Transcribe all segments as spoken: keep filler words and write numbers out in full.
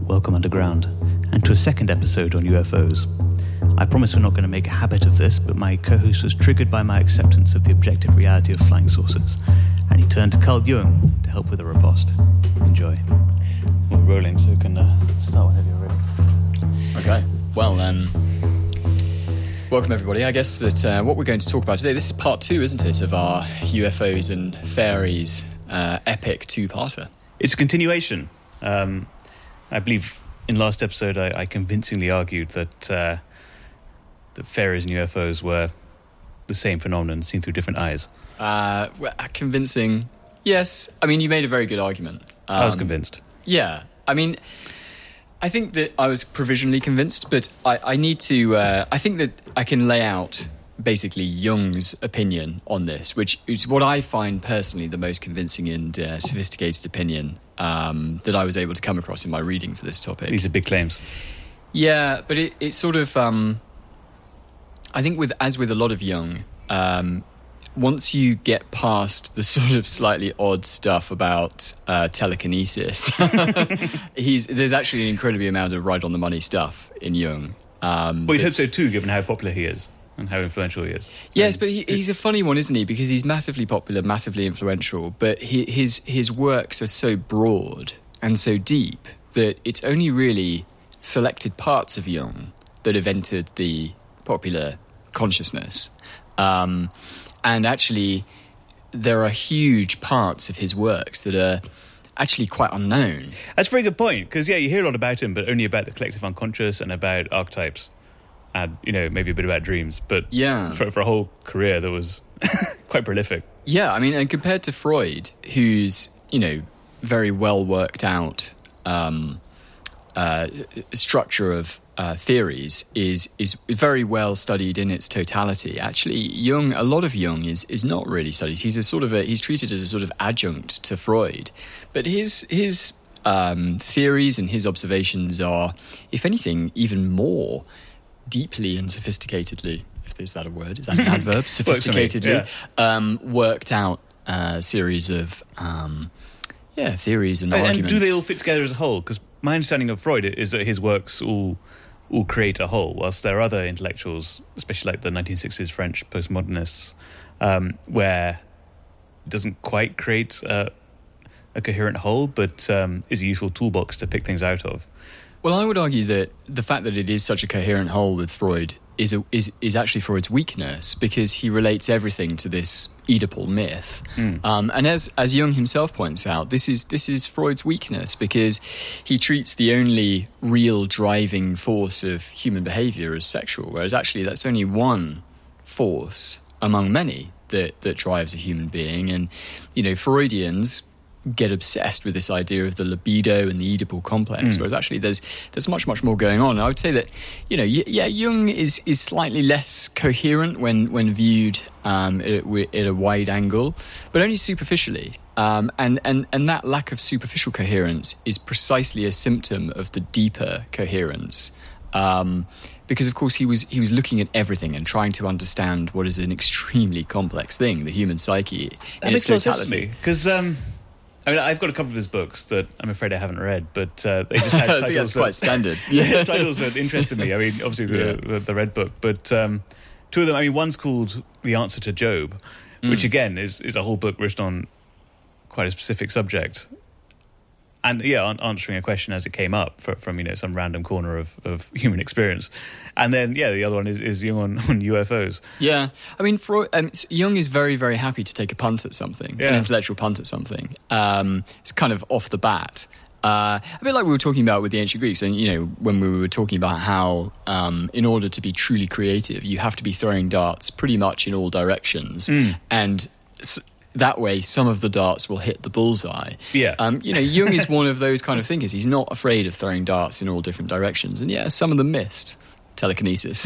welcome underground, and to a second episode on U F Os. I promise we're not going to make a habit of this, but my co-host was triggered by my acceptance of the objective reality of flying saucers, and he turned to Carl Jung to help with a riposte. Enjoy. We're rolling, so we can uh, start whenever you're ready. Okay, well, um, welcome everybody. I guess that uh, what we're going to talk about today, this is part two, isn't it, of our U F Os and fairies uh, epic two-parter. It's a continuation. Um, I believe in last episode I, I convincingly argued that uh, that fairies and U F Os were the same phenomenon seen through different eyes. Uh, well, convincing, yes. I mean, you made a very good argument. Um, I was convinced. Yeah. I mean, I think that I was provisionally convinced, but I, I need to... Uh, I think that I can lay out basically Jung's opinion on this, which is what I find personally the most convincing and uh, sophisticated opinion um, that I was able to come across in my reading for this topic. These are big claims. Yeah, but it, it's sort of... Um, I think with as with a lot of Jung, um, once you get past the sort of slightly odd stuff about uh, telekinesis, he's there's actually an incredibly amount of right on the money stuff in Jung. Um, well, you'd hope so too, given how popular he is and how influential he is. Yes, but he, he's a funny one, isn't he? Because he's massively popular, massively influential, but he, his his works are so broad and so deep that it's only really selected parts of Jung that have entered the popular consciousness. Um, and actually, there are huge parts of his works that are actually quite unknown. That's a very good point, because, yeah, you hear a lot about him, but only about the collective unconscious and about archetypes and, you know, maybe a bit about dreams. But yeah. for, for a whole career that was quite prolific. Yeah, I mean, and compared to Freud, who's, you know, very well worked out um, uh, structure of Uh, theories is is very well studied in its totality. Actually, Jung, a lot of Jung is is not really studied. He's a sort of a, he's treated as a sort of adjunct to Freud, but his his um, theories and his observations are, if anything, even more deeply and sophisticatedly, if there's that a word, is that an adverb? Sophisticatedly yeah. um, worked out a series of um, yeah theories and, and arguments. And do they all fit together as a whole? Because my understanding of Freud is that his works all all create a whole, whilst there are other intellectuals, especially like the nineteen sixties French postmodernists, um, where it doesn't quite create uh, a coherent whole, but um, is a useful toolbox to pick things out of. Well, I would argue that the fact that it is such a coherent whole with Freud is a, is is actually Freud's weakness, because he relates everything to this Oedipal myth. Mm. Um, and as as Jung himself points out, this is this is Freud's weakness, because he treats the only real driving force of human behaviour as sexual, whereas actually that's only one force among many that that drives a human being. And, you know, Freudians get obsessed with this idea of the libido and the Oedipal complex, mm. whereas actually there's there's much much more going on. And I would say that, you know, yeah, Jung is is slightly less coherent when when viewed um, at, at a wide angle, but only superficially. Um, and and and that lack of superficial coherence is precisely a symptom of the deeper coherence. Um, because of course he was he was looking at everything and trying to understand what is an extremely complex thing, the human psyche in its totality. Because um I mean, I've got a couple of his books that I'm afraid I haven't read, but uh, they just had titles. I think that's that, quite standard. Yeah, titles that interested me. I mean, obviously the, yeah. the, the Red Book, but um, two of them. I mean, one's called The Answer to Job, mm. which again is is a whole book written on quite a specific subject, and yeah, answering a question as it came up for, from you know some random corner of, of human experience. And then yeah, the other one is, is Jung on, on U F Os. Yeah, I mean, Freud, um, Jung is very very happy to take a punt at something, yeah. an intellectual punt at something. Um, it's kind of off the bat. Uh, a bit like we were talking about with the ancient Greeks, and you know when we were talking about how um, in order to be truly creative, you have to be throwing darts pretty much in all directions, mm. and s- that way some of the darts will hit the bullseye. Yeah. Um, you know, Jung is one of those kind of thinkers. He's not afraid of throwing darts in all different directions, and yeah, some of them missed. Telekinesis.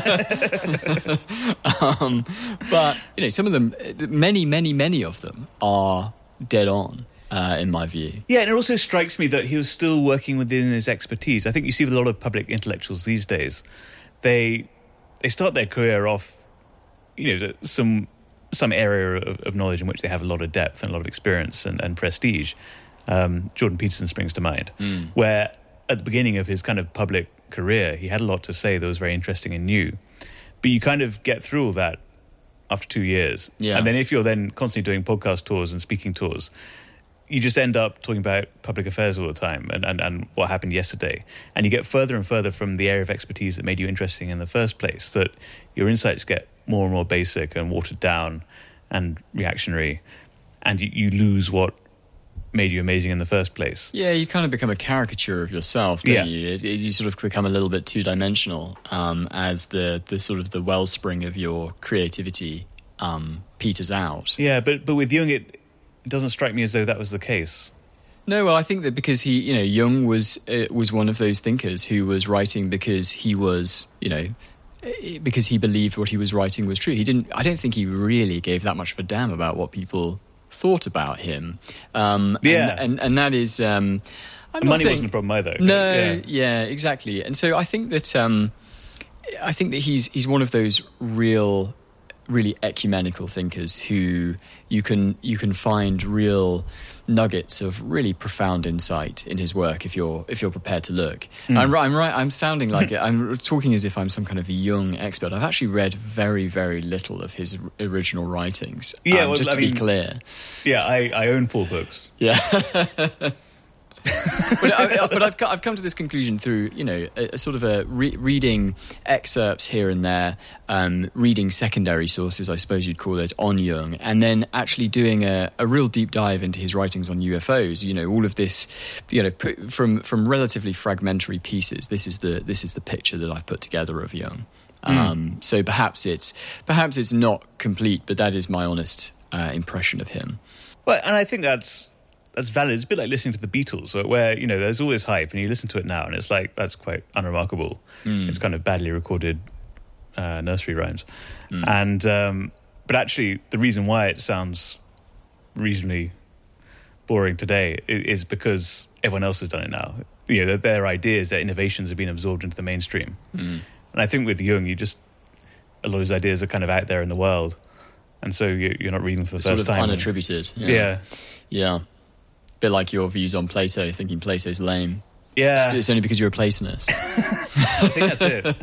um, but, you know, some of them, many, many, many of them are dead on, uh, in my view. Yeah, and it also strikes me that he was still working within his expertise. I think you see with a lot of public intellectuals these days, they they start their career off, you know, some some area of, of knowledge in which they have a lot of depth and a lot of experience and, and prestige. Um, Jordan Peterson springs to mind, mm. where at the beginning of his kind of public career, he had a lot to say that was very interesting and new. But you kind of get through all that after two years. Yeah. And then if you're then constantly doing podcast tours and speaking tours, you just end up talking about public affairs all the time and, and, and what happened yesterday. And you get further and further from the area of expertise that made you interesting in the first place, that your insights get more and more basic and watered down and reactionary, and you, you lose what made you amazing in the first place. Yeah, you kind of become a caricature of yourself, don't Yeah. you? It, it, you sort of become a little bit two-dimensional um, as the, the sort of the wellspring of your creativity um, peters out. Yeah, but but with Jung, it, it doesn't strike me as though that was the case. No, well, I think that because he, you know, Jung was uh, was one of those thinkers who was writing because he was, you know, because he believed what he was writing was true. He didn't. I don't think he really gave that much of a damn about what people thought about him. Um, Yeah. and, and and that is. Um, I'm And not money saying, wasn't a problem either. No, Yeah. yeah, exactly. And so I think that um, I think that he's he's one of those real, really ecumenical thinkers who you can you can find real nuggets of really profound insight in his work if you're if you're prepared to look. Mm. I'm right. I'm right. I'm sounding like it. I'm talking as if I'm some kind of a Jung expert. I've actually read very very little of his original writings. Yeah, um, well, just I to be mean- clear. Yeah, I, I own four books. Yeah. but, I, but I've, co- I've come to this conclusion through, you know, a, a sort of a re- reading excerpts here and there, um, reading secondary sources, I suppose you'd call it, on Jung, and then actually doing a, a real deep dive into his writings on U F Os. You know, all of this, you know, put, from from relatively fragmentary pieces. This is the this is the picture that I've put together of Jung. Mm. Um, so perhaps it's perhaps it's not complete, but that is my honest uh, impression of him. Well, and I think that's that's valid. It's a bit like listening to the Beatles, where, where you know there's always hype, and you listen to it now, and it's like that's quite unremarkable. Mm. It's kind of badly recorded uh, nursery rhymes, Mm. and um, but actually the reason why it sounds reasonably boring today is, is because everyone else has done it now. You know, their, their ideas, their innovations have been absorbed into the mainstream, Mm. and I think with Jung, you just a lot of his ideas are kind of out there in the world, and so you, you're not reading them for the Sort first of time. unattributed. Yeah, Yeah. Yeah. Bit like your views on Plato, thinking Plato's lame. yeah. It's, it's only because you're a Platonist. I think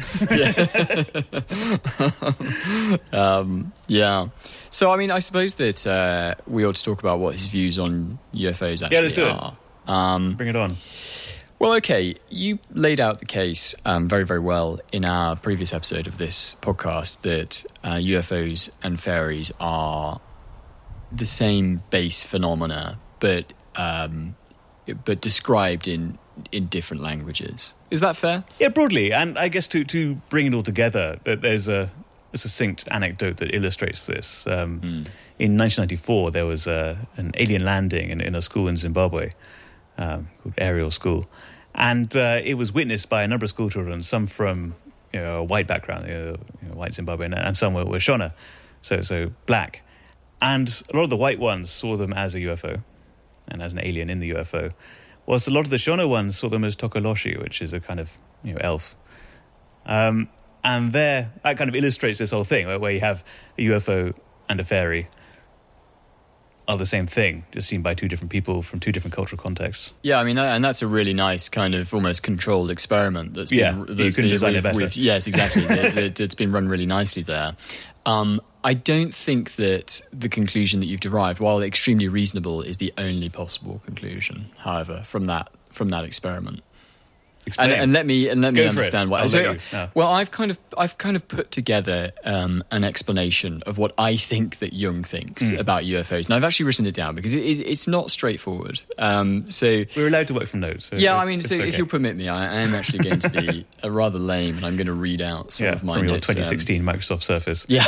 that's it. um, yeah. So, I mean, I suppose that uh, we ought to talk about what his views on U F Os actually Yeah, let's do it. are. Um, Bring it on. well, okay. You laid out the case um, very, very well in our previous episode of this podcast that uh, U F Os and fairies are the same base phenomena, but um, but described in in different languages. Is that fair? Yeah, broadly, and I guess to to bring it all together, that there's a, a succinct anecdote that illustrates this. Um, Mm. In nineteen ninety-four, there was a, an alien landing in, in a school in Zimbabwe um, called Ariel School, and uh, it was witnessed by a number of school children, some from you know, a white background, you know, you know, white Zimbabwean, and some were, were Shona, so so black, and a lot of the white ones saw them as a U F O and as an alien in the U F O, whilst a lot of the Shona ones saw them as Tokoloshi, which is a kind of you know elf. Um, and there, that kind of illustrates this whole thing, where, where you have a U F O and a fairy are the same thing, just seen by two different people from two different cultural contexts. Yeah, I mean, that, and that's a really nice kind of almost controlled experiment that's Yeah, been, you that's couldn't been design it we've- better. we've- yes, exactly. it, it, it's been run really nicely there. Um, I don't think that the conclusion that you've derived, while extremely reasonable, is the only possible conclusion. However, from that from that experiment. Explain. And, and let me and let me Go for understand it. why. I'll So, let you. No. well, I've kind of I've kind of put together um, an explanation of what I think that Jung thinks Mm. about U F Os, and I've actually written it down because it, it, it's not straightforward. Um, so. We're allowed to work from notes. So Yeah, it- I mean, it's so okay. if you'll permit me, I, I am actually going to be a rather lame, and I'm going to read out some yeah, of my from your notes. um, twenty sixteen Microsoft Surface. Yeah.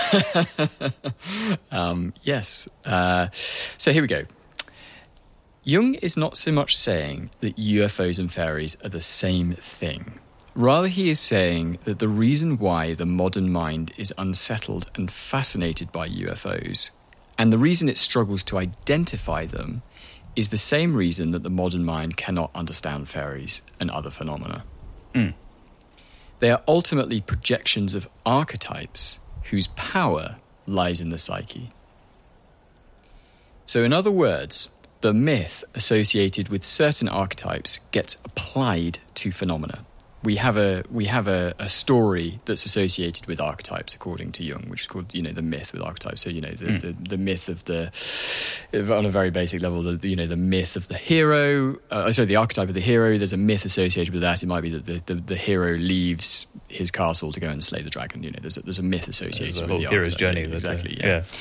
um, yes. Uh, so here we go. Jung is not so much saying that U F Os and fairies are the same thing. Rather, he is saying that the reason why the modern mind is unsettled and fascinated by U F Os, and the reason it struggles to identify them, is the same reason that the modern mind cannot understand fairies and other phenomena. Mm. They are ultimately projections of archetypes whose power lies in the psyche. So, in other words, the myth associated with certain archetypes gets applied to phenomena. We have a we have a, a story that's associated with archetypes, according to Jung, which is called, you know, the myth with archetypes. So, you know, the, mm. the, the myth of the, on a very basic level, the, you know, the myth of the hero. Uh, sorry, the archetype of the hero. There's a myth associated with that. It might be that the, the, the hero leaves his castle to go and slay the dragon. You know, there's a, there's a myth associated there's a with whole the hero's archetype. journey. Yeah, exactly. Uh, yeah. yeah.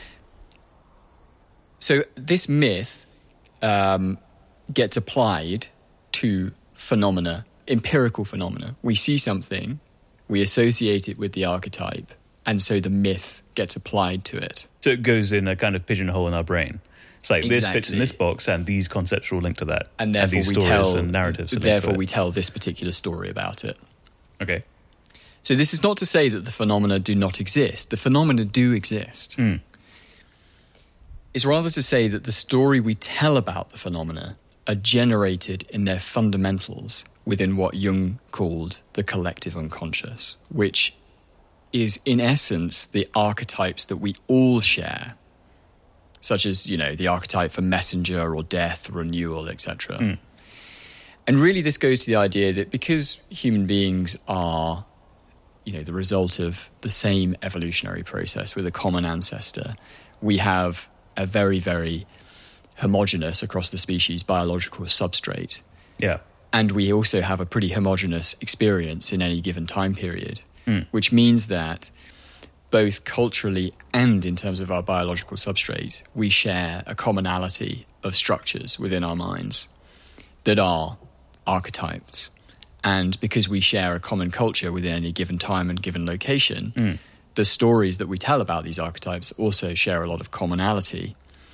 So this myth um, gets applied to phenomena. Empirical phenomena. We see something, we associate it with the archetype, and so the myth gets applied to it. So it goes in a kind of pigeonhole in our brain. It's like exactly. This fits in this box, and these concepts are all linked to that, and therefore and these we stories tell and narratives. Therefore, we tell this particular story about it. Okay. So this is not to say that the phenomena do not exist. The phenomena do exist. Mm. It's rather to say that the story we tell about the phenomena are generated in their fundamentals within what Jung called the collective unconscious, which is in essence the archetypes that we all share, such as, you know, the archetype for messenger or death, renewal, et cetera. Mm. And really this goes to the idea that because human beings are, you know, the result of the same evolutionary process with a common ancestor, we have a very, very homogeneous across the species biological substrate. Yeah. And we also have a pretty homogeneous experience in any given time period, mm. which means that both culturally and in terms of our biological substrate, we share a commonality of structures within our minds that are archetypes. And because we share a common culture within any given time and given location, mm. the stories that we tell about these archetypes also share a lot of commonality.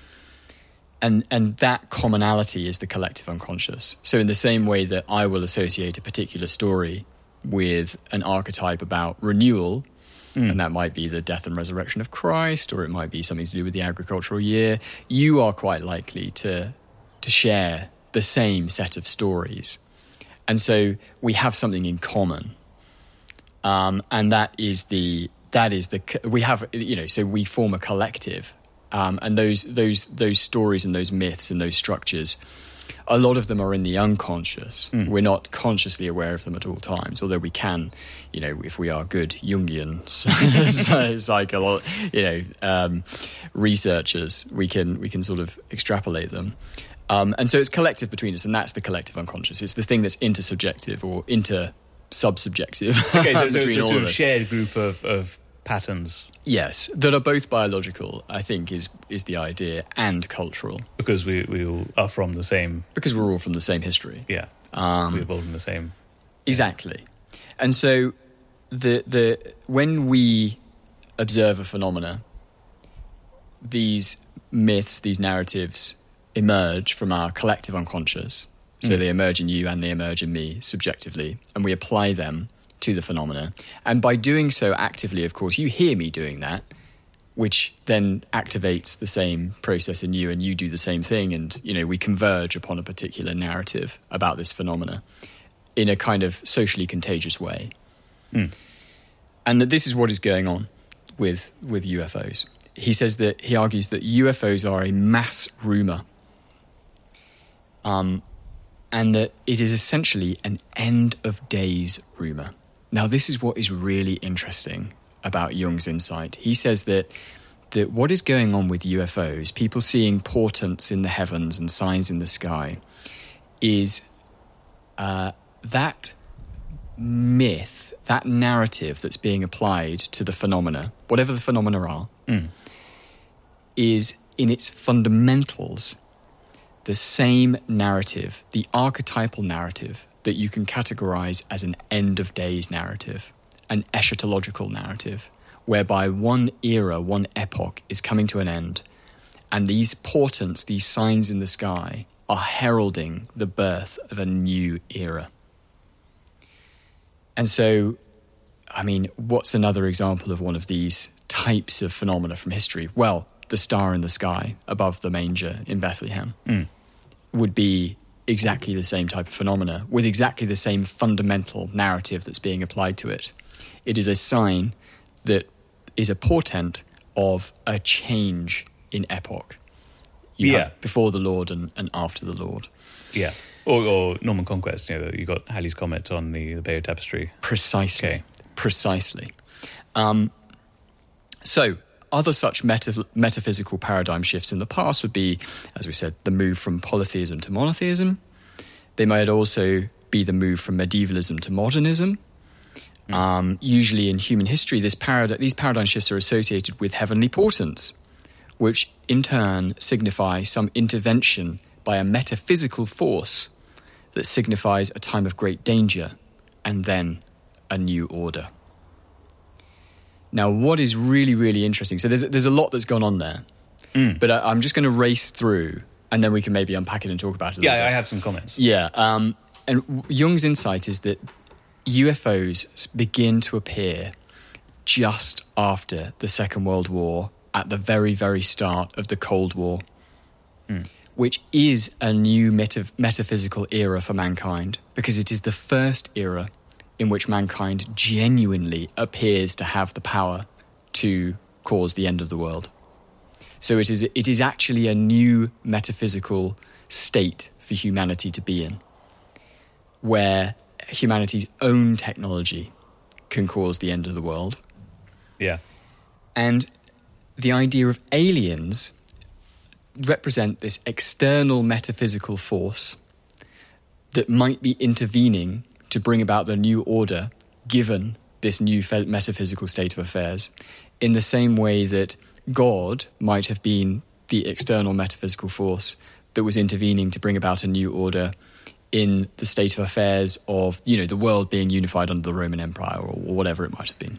And and that commonality is the collective unconscious. So in the same way that I will associate a particular story with an archetype about renewal, mm. and that might be the death and resurrection of Christ, or it might be something to do with the agricultural year, you are quite likely to to share the same set of stories. And so we have something in common. Um, and that is the that is the we have, you know, so we form a collective. Um, and those those those stories and those myths and those structures, a lot of them are in the unconscious. Mm. We're not consciously aware of them at all times, although we can, you know, if we are good Jungian psycho, you know, um, researchers, we can we can sort of extrapolate them. Um, and so it's collective between us, and that's the collective unconscious. It's the thing that's intersubjective or inter-subsubjective. Okay, so, so between it's a all sort of of us. shared group of, of patterns. Yes, that are both biological, I think, is is the idea, and cultural. Because we, we all are from the same... Because we're all from the same history. Yeah, um, we evolved in the same... Exactly. And so the the when we observe a phenomena, these myths, these narratives emerge from our collective unconscious. So mm. they emerge in you and they emerge in me subjectively, and we apply them to the phenomena. And by doing so actively, of course, you hear me doing that, which then activates the same process in you, and you do the same thing, and, you know, we converge upon a particular narrative about this phenomena in a kind of socially contagious way. Mm. And that this is what is going on with with U F Os. He says that, he argues that U F Os are a mass rumour, um, and that it is essentially an end of days rumour. Now, this is what is really interesting about Jung's insight. He says that, that what is going on with U F Os, people seeing portents in the heavens and signs in the sky, is uh, that myth, that narrative that's being applied to the phenomena, whatever the phenomena are, mm. is in its fundamentals the same narrative, the archetypal narrative that you can categorize as an end of days narrative, an eschatological narrative, whereby one era, one epoch is coming to an end, and these portents, these signs in the sky, are heralding the birth of a new era. And so, I mean, what's another example of one of these types of phenomena from history? Well, the star in the sky above the manger in Bethlehem mm. would be exactly the same type of phenomena with exactly the same fundamental narrative that's being applied to it. It is a sign that is a portent of a change in epoch. You yeah. have before the Lord and, and after the Lord. Yeah. Or, or Norman Conquest, you know, you got Halley's Comet on the, the Bayeux Tapestry. Precisely. Okay. Precisely. Um, so, other such meta- metaphysical paradigm shifts in the past would be, as we said, the move from polytheism to monotheism. They might also be the move from medievalism to modernism. Mm. Um, usually in human history, this parad- these paradigm shifts are associated with heavenly portents, which in turn signify some intervention by a metaphysical force that signifies a time of great danger and then a new order. Now, what is really, really interesting, so there's, there's a lot that's gone on there, mm. but I, I'm just going to race through and then we can maybe unpack it and talk about it a yeah, little bit. I have some comments. Yeah, um, and Jung's insight is that U F Os begin to appear just after the Second World War, at the very, very start of the Cold War, mm. which is a new meta- metaphysical era for mankind, because it is the first era in which mankind genuinely appears to have the power to cause the end of the world. So it is it is actually a new metaphysical state for humanity to be in, where humanity's own technology can cause the end of the world. Yeah. And the idea of aliens represent this external metaphysical force that might be intervening to bring about the new order given this new fe- metaphysical state of affairs, in the same way that God might have been the external metaphysical force that was intervening to bring about a new order in the state of affairs of, you know, the world being unified under the Roman Empire or, or whatever it might have been.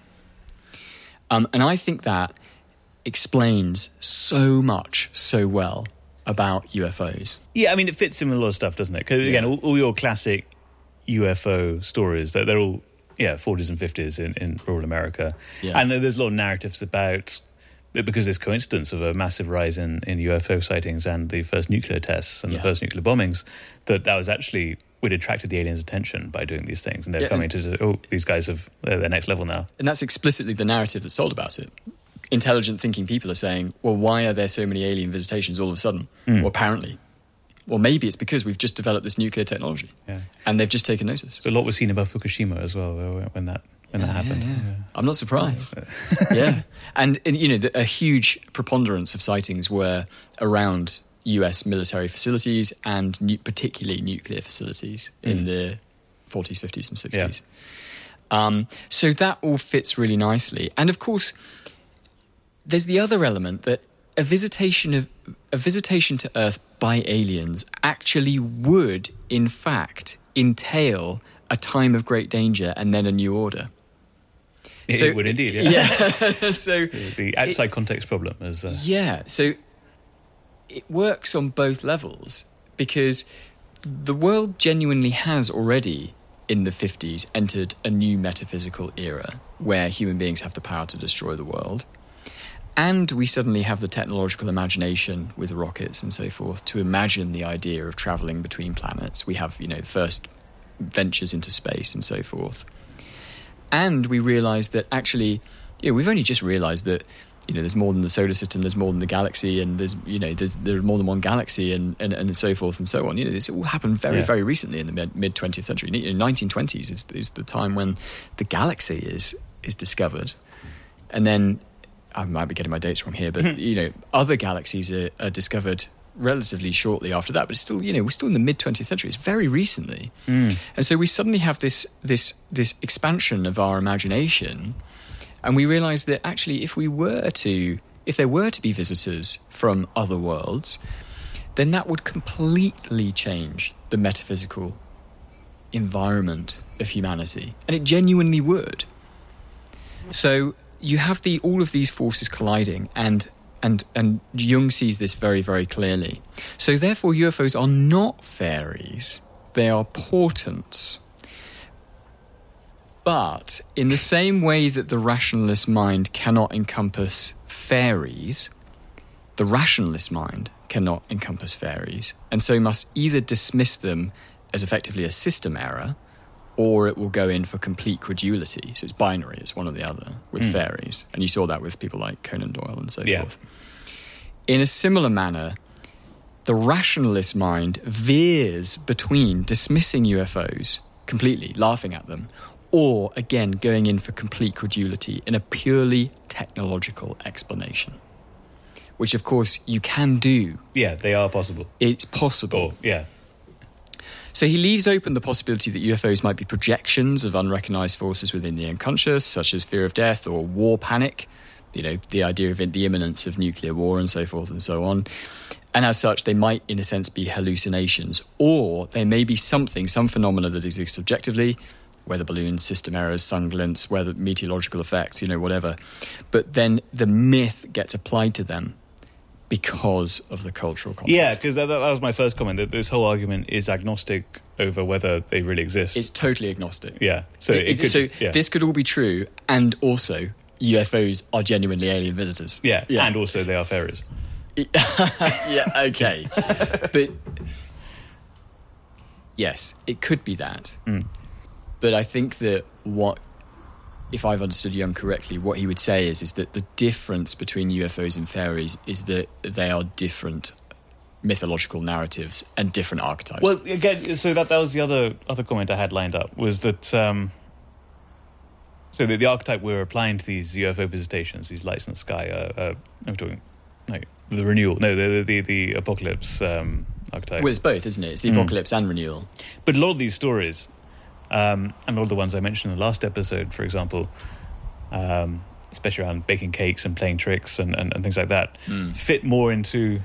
Um, and I think that explains so much so well about U F Os. Yeah, I mean, it fits in with a lot of stuff, doesn't it? Because, again, Yeah. all, all your classic U F O stories, they're, they're all, yeah, forties and fifties in, in rural America. Yeah. And there's a lot of narratives about, because there's coincidence of a massive rise in, in U F O sightings and the first nuclear tests and Yeah. the first nuclear bombings, that that was actually, we'd attracted the aliens' attention by doing these things. And they're Yeah, coming and- to, oh, these guys have, they're, they're next level now. And that's explicitly the narrative that's told about it. Intelligent thinking people are saying, well, why are there so many alien visitations all of a sudden? Mm. Well, apparently. Well, maybe it's because we've just developed this nuclear technology. Yeah. And they've just taken notice. So a lot was seen above Fukushima as well when that when that Yeah, happened. yeah, yeah. Yeah. I'm not surprised. yeah. And, and, you know, the, a huge preponderance of sightings were around U S military facilities and nu- particularly nuclear facilities mm. in the forties, fifties and sixties. Yeah. Um, so that all fits really nicely. And, of course, there's the other element that a visitation of a visitation to Earth by aliens actually would, in fact, entail a time of great danger and then a new order. It, so, it would indeed, yeah. yeah. so the, the outside it, context problem is... Uh, yeah, so it works on both levels because the world genuinely has already, in the fifties, entered a new metaphysical era where human beings have the power to destroy the world. And we suddenly have the technological imagination with rockets and so forth to imagine the idea of travelling between planets. We have, you know, the first ventures into space and so forth. And we realise that actually, you know, we've only just realised that, you know, there's more than the solar system, there's more than the galaxy, and there's, you know, there's there's more than one galaxy, and, and, and so forth and so on. You know, this all happened very, yeah. very recently in the mid twentieth century. You know, nineteen twenties is is the time when the galaxy is is discovered, and then I might be getting my dates wrong here, but you know, other galaxies are, are discovered relatively shortly after that. But it's still, you know, we're still in the mid twentieth century. It's very recently, mm. and so we suddenly have this this this expansion of our imagination. And we realise that actually if we were to, if there were to be visitors from other worlds, then that would completely change the metaphysical environment of humanity. And it genuinely would. So you have the all of these forces colliding, and and and Jung sees this very, very clearly. So therefore U F Os are not fairies, they are portents. But in the same way that the rationalist mind cannot encompass fairies, the rationalist mind cannot encompass fairies, and so must either dismiss them as effectively a system error, or it will go in for complete credulity. So it's binary, it's one or the other with mm. fairies. And you saw that with people like Conan Doyle and so yeah. forth. In a similar manner, the rationalist mind veers between dismissing U F Os completely, laughing at them, or, again, going in for complete credulity in a purely technological explanation, which, of course, you can do. Yeah, they are possible. It's possible. Or, yeah. So he leaves open the possibility that U F Os might be projections of unrecognised forces within the unconscious, such as fear of death or war panic, you know, the idea of the imminence of nuclear war and so forth and so on. And as such, they might, in a sense, be hallucinations. Or they may be something, some phenomena that exists objectively, weather balloons, system errors, sun glints, weather, meteorological effects, you know, whatever. But then the myth gets applied to them because of the cultural context. Yeah, because that, that was my first comment, that this whole argument is agnostic over whether they really exist. It's totally agnostic. Yeah. So, it, it could so just, yeah. this could all be true, and also U F Os are genuinely alien visitors. Yeah, yeah. And also they are fairies. Yeah, okay. But yes, it could be that. Mm. But I think that what, if I've understood Jung correctly, what he would say is, is that the difference between U F Os and fairies is that they are different mythological narratives and different archetypes. Well, again, so that, that was the other other comment I had lined up, was that um, so the, the archetype we're applying to these U F O visitations, these lights in the sky, uh, uh, I'm talking no, the renewal, no, the the, the apocalypse um, archetype. Well, it's both, isn't it? It's the Mm. apocalypse and renewal. But a lot of these stories, um, and all the ones I mentioned in the last episode, for example, um, especially around baking cakes and playing tricks and, and, and things like that, Mm. fit more into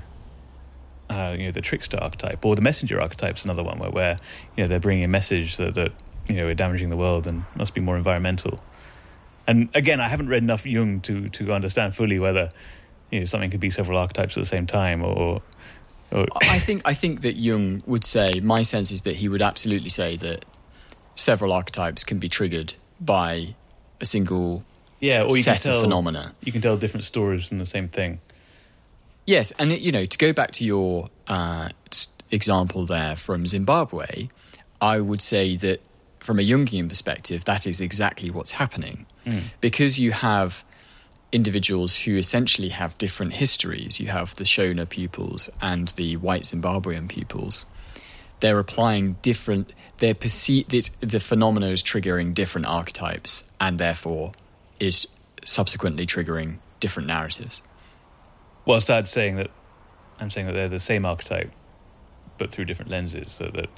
uh, you know, the trickster archetype, or the messenger archetype's another one where, where you know, they're bringing a message that, that you know, we're damaging the world and must be more environmental. And again, I haven't read enough Jung to to understand fully whether, you know, something could be several archetypes at the same time, or. or I think I think that Jung would say, my sense is that he would absolutely say that several archetypes can be triggered by a single yeah, or you set can tell, of phenomena. You can tell different stories from the same thing. Yes, and you know, to go back to your uh, example there from Zimbabwe, I would say that from a Jungian perspective, that is exactly what's happening. Mm. Because you have individuals who essentially have different histories. You have the Shona pupils and the white Zimbabwean pupils. They're applying different... They're perceive, this, the phenomena is triggering different archetypes, and therefore is subsequently triggering different narratives. Whilst I'd saying that, I'm saying that they're the same archetype, but through different lenses. That, that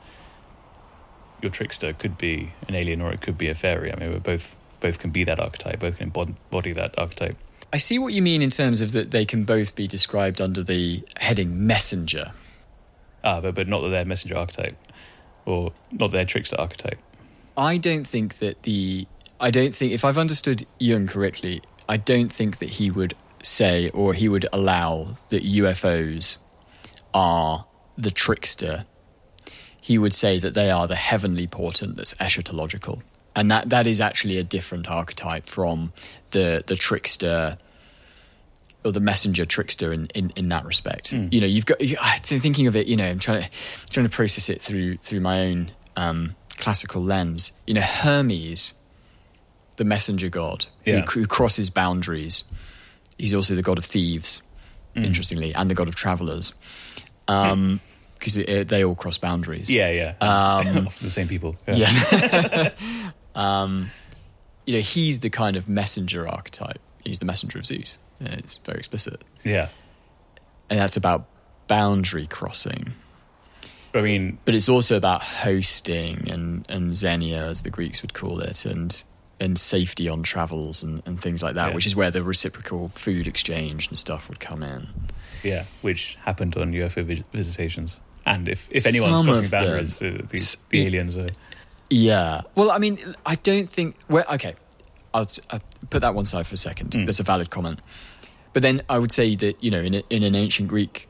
your trickster could be an alien or it could be a fairy. I mean, we're both both can be that archetype, both can embody that archetype. I see what you mean in terms of that they can both be described under the heading messenger. Ah, but but not that they're messenger archetype, or not their trickster archetype. I don't think that the... I don't think... If I've understood Jung correctly, I don't think that he would say, or he would allow, that U F Os are the trickster. He would say that they are the heavenly portent that's eschatological. And that, that is actually a different archetype from the the trickster or the messenger trickster in, in, in that respect. Mm. You know, you've got... You, thinking of it, you know, I'm trying to trying to process it through through my own um, classical lens. You know, Hermes, the messenger god, yeah. who, who crosses boundaries. He's also the god of thieves, mm. interestingly, and the god of travellers. Um, because yeah. they all cross boundaries. Yeah, yeah. Um, the same people. Yeah. yeah. um, you know, he's the kind of messenger archetype. He's the messenger of Zeus. Yeah, it's very explicit. Yeah. And that's about boundary crossing. I mean... But it's also about hosting and, and xenia, as the Greeks would call it, and... and safety on travels and, and things like that, yeah. which is where the reciprocal food exchange and stuff would come in. Yeah, which happened on U F O visitations. And if, if anyone's Some crossing of boundaries, them, the, the, the aliens are... Yeah. Well, I mean, I don't think... Well, okay, I'll, I'll put that one side for a second. Mm. That's a valid comment. But then I would say that, you know, in, a, in an ancient Greek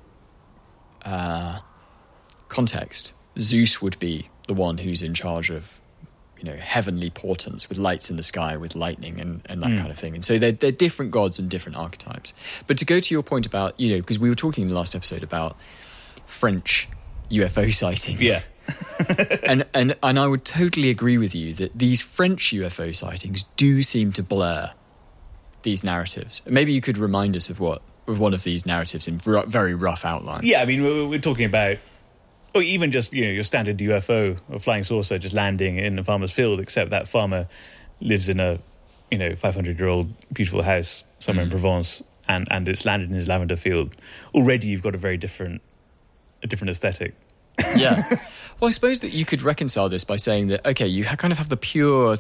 uh, context, Zeus would be the one who's in charge of, you know, heavenly portents with lights in the sky, with lightning and, and that mm. kind of thing. And so they're, they're different gods and different archetypes. But to go to your point about, you know, because we were talking in the last episode about French U F O sightings. Yeah. and, and, and I would totally agree with you that these French U F O sightings do seem to blur these narratives. Maybe you could remind us of what with one of these narratives in r- very rough outline. Yeah, I mean, we're, we're talking about, or even just, you know, your standard U F O or flying saucer just landing in a farmer's field, except that farmer lives in a, you know, five hundred year old beautiful house somewhere mm. in Provence, and, and it's landed in his lavender field. Already you've got a very different, a different aesthetic. Yeah. Well, I suppose that you could reconcile this by saying that, okay, you ha- kind of have the pure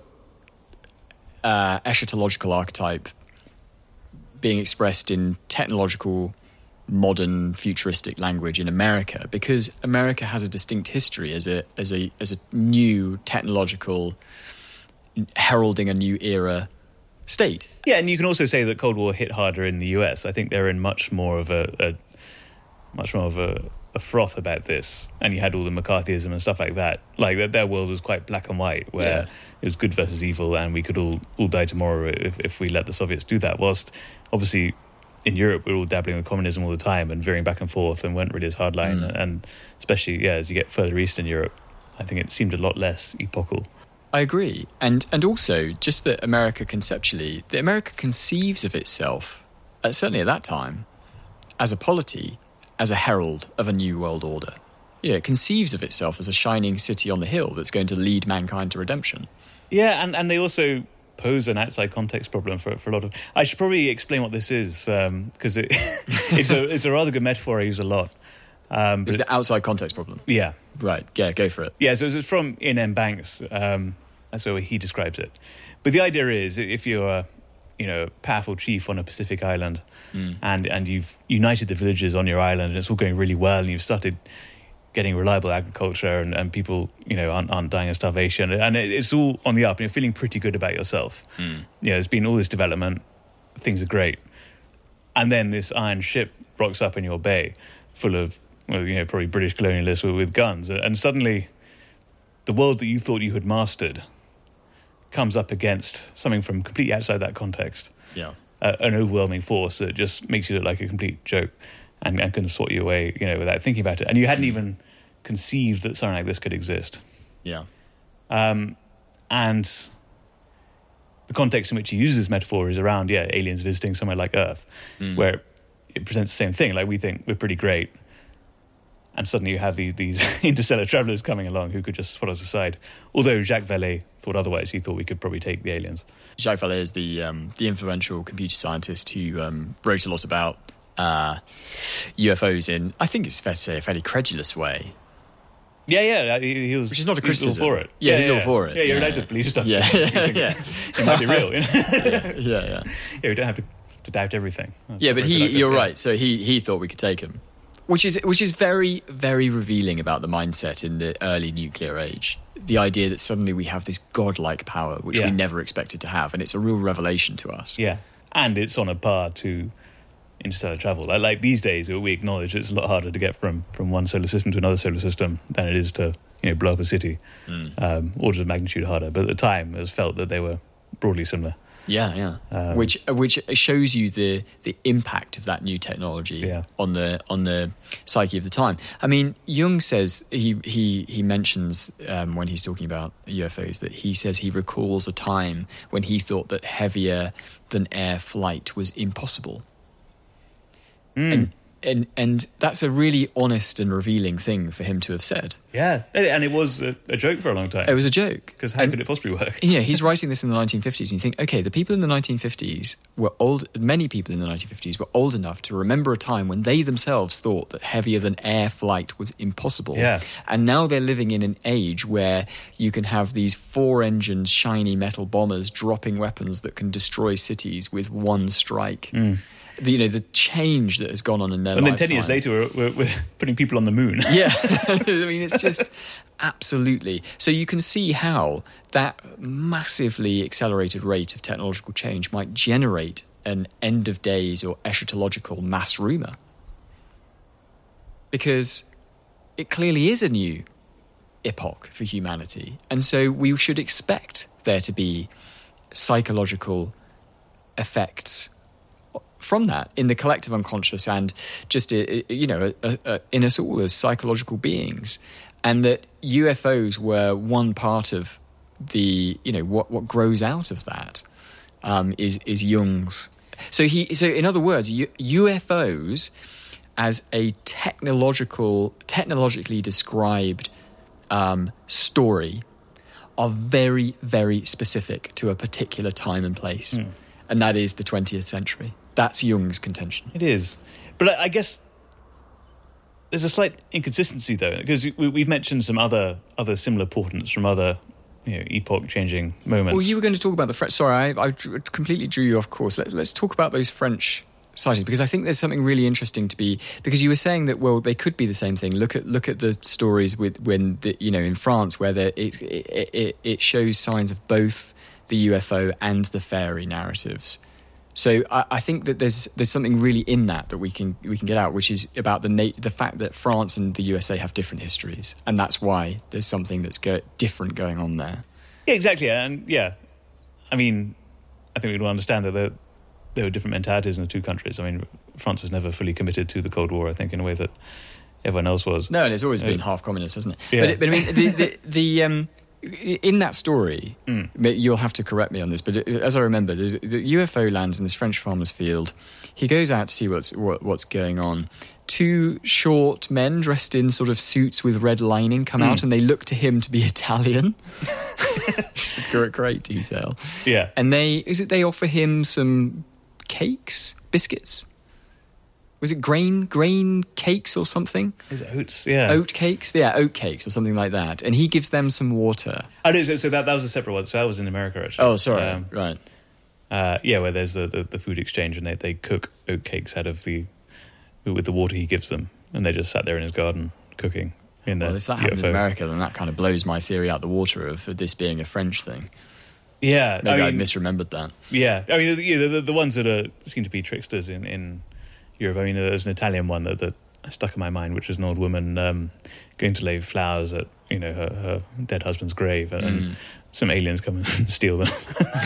uh, eschatological archetype being expressed in technological, modern, futuristic language in America, because America has a distinct history as a as a as a new technological, heralding a new era state. Yeah, and you can also say that Cold War hit harder in the U S. I think they're in much more of a, a much more of a, a froth about this, and you had all the McCarthyism and stuff like that. Like their, their world was quite black and white, where yeah. it was good versus evil, and we could all all die tomorrow if if we let the Soviets do that. Whilst obviously in Europe we're all dabbling with communism all the time and veering back and forth, and weren't really as hardline. Mm. And especially yeah, as you get further east in Europe, I think it seemed a lot less epochal. I agree, and and also just that America conceptually, that America conceives of itself, uh, certainly at that time, as a polity, as a herald of a new world order. You know, it conceives of itself as a shining city on the hill that's going to lead mankind to redemption. Yeah, and, and they also pose an outside context problem for for a lot of... I should probably explain what this is, because um, it, it's a it's a rather good metaphor I use a lot. Um, is the outside context problem? Yeah. Right, yeah, go for it. Yeah, so it's from Ian M. Banks. Um, that's the way he describes it. But the idea is, if you're a, you know, powerful chief on a Pacific island, mm. and, and you've united the villages on your island, and it's all going really well, and you've started getting reliable agriculture, and, and people, you know, aren't, aren't dying of starvation, and it, it's all on the up, and you're feeling pretty good about yourself. Mm. You know, there's been all this development, things are great. And then this iron ship rocks up in your bay, full of, well, you know, probably British colonialists with, with guns, and suddenly the world that you thought you had mastered comes up against something from completely outside that context. Yeah, uh, an overwhelming force that just makes you look like a complete joke, and, and can swat you away, you know, without thinking about it. And you hadn't mm. even conceived that something like this could exist. Yeah, um, and the context in which he uses this metaphor is around, yeah, aliens visiting somewhere like Earth, mm. where it presents the same thing. Like, we think we're pretty great, and suddenly you have these, these interstellar travelers coming along who could just swat us aside. Although Jacques Vallée thought otherwise. He thought we could probably take the aliens. Jacques Vallée is the um, the influential computer scientist who um, wrote a lot about uh, U F Os in, I think it's fair to say, a fairly credulous way. Yeah, yeah, he, he was. Which is not a criticism. He was all for it. Yeah, yeah he's yeah, all for it. Yeah, you're yeah, allowed yeah. to believe stuff. Yeah, yeah, yeah. It might be real. You know? yeah, yeah, yeah. Yeah, we don't have to, to doubt everything. That's yeah, but he, you're yeah. right. So he he thought we could take him. Which is which is very, very revealing about the mindset in the early nuclear age. The idea that suddenly we have this godlike power, which yeah. we never expected to have, and it's a real revelation to us. Yeah, and it's on a par to interstellar travel. Like, like these days, we acknowledge it's a lot harder to get from, from one solar system to another solar system than it is to, you know, blow up a city. Mm. Um, orders of magnitude harder. But at the time, it was felt that they were broadly similar. Yeah, yeah. Um, which which shows you the the impact of that new technology yeah. on the on the psyche of the time. I mean, Jung says he he he mentions um, when he's talking about U F Os that he says he recalls a time when he thought that heavier than air flight was impossible. Mm. And, and and that's a really honest and revealing thing for him to have said. Yeah, and it was a, a joke for a long time. It was a joke. Because how and, could it possibly work? Yeah, he's writing this in the nineteen fifties, and you think, okay, the people in the nineteen fifties were old, many people in the nineteen fifties were old enough to remember a time when they themselves thought that heavier than air flight was impossible. Yeah. And now they're living in an age where you can have these four-engined shiny metal bombers dropping weapons that can destroy cities with one strike. Mm. The, you know, the change that has gone on in their and lifetime. And then ten years later, we're, we're, we're putting people on the moon. Yeah. I mean, it's just absolutely. So you can see how that massively accelerated rate of technological change might generate an end of days or eschatological mass rumour. Because it clearly is a new epoch for humanity. And so we should expect there to be psychological effects from that in the collective unconscious, and just, you know, in us all as psychological beings, and that U F Os were one part of the, you know, what what grows out of that um, is is Jung's So he. So in other words, U- UFOs as a technological, technologically described um, story are very, very specific to a particular time and place, mm. and that is the twentieth century. That's Jung's contention. It is, but I, I guess there's a slight inconsistency though, because we, we've mentioned some other other similar portents from other, you know, epoch-changing moments. Well, you were going to talk about the French. Sorry, I, I completely drew you off course. Let's, let's talk about those French sightings, because I think there's something really interesting to be, because you were saying that, well, they could be the same thing. Look at look at the stories with when the, you know, in France, where there, it, it it it shows signs of both the U F O and the fairy narratives. So I, I think that there's there's something really in that that we can we can get out, which is about the na- the fact that France and the U S A have different histories, and that's why there's something that's go- different going on there. Yeah, exactly, and yeah, I mean, I think we would understand that there, there were different mentalities in the two countries. I mean, France was never fully committed to the Cold War, I think, in a way that everyone else was. No, and it's always been uh, half communist, hasn't it? Yeah. But, but I mean, the the, the um, in that story, mm. you'll have to correct me on this, but as I remember, there's, the U F O lands in this French farmer's field. He goes out to see what's what, what's going on. Two short men dressed in sort of suits with red lining come mm. out, and they look to him to be Italian. It's a great, great detail. Yeah, and they is it they offer him some cakes, biscuits. Was it grain grain cakes or something? Was it oats? Yeah, oat cakes. Yeah, oat cakes or something like that. And he gives them some water. Oh, no, so, so that that was a separate one. So that was in America, actually. Oh, sorry. Um, right. Uh, yeah, where there's the, the, the food exchange, and they, they cook oat cakes out of the with the water he gives them, and they just sat there in his garden cooking. In the well, if that U F O. happened in America, then that kind of blows my theory out the water of this being a French thing. Yeah, maybe I, mean, I misremembered that. Yeah, I mean, the, the, the ones that are seem to be tricksters in, in Europe. I mean, there's an Italian one that, that stuck in my mind, which is an old woman um, going to lay flowers at, you know, her, her dead husband's grave, and, mm. and some aliens come and steal them.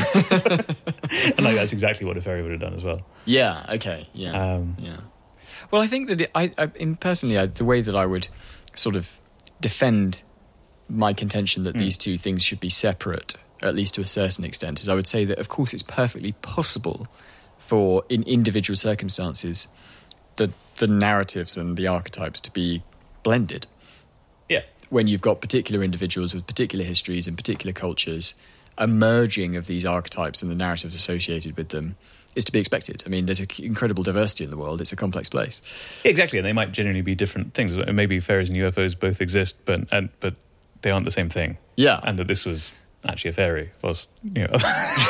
And like that's exactly what a fairy would have done as well. Yeah. Okay. Yeah. Um, yeah. Well, I think that it, I, I in personally, I, the way that I would sort of defend my contention that mm. these two things should be separate, at least to a certain extent, is I would say that, of course, it's perfectly possible for, in individual circumstances, the the narratives and the archetypes to be blended. Yeah. When you've got particular individuals with particular histories and particular cultures, a merging of these archetypes and the narratives associated with them is to be expected. I mean, there's an incredible diversity in the world. It's a complex place. Exactly, and they might genuinely be different things. Maybe fairies and U F Os both exist, but and, but they aren't the same thing. Yeah. And that this was actually a fairy, was, you know.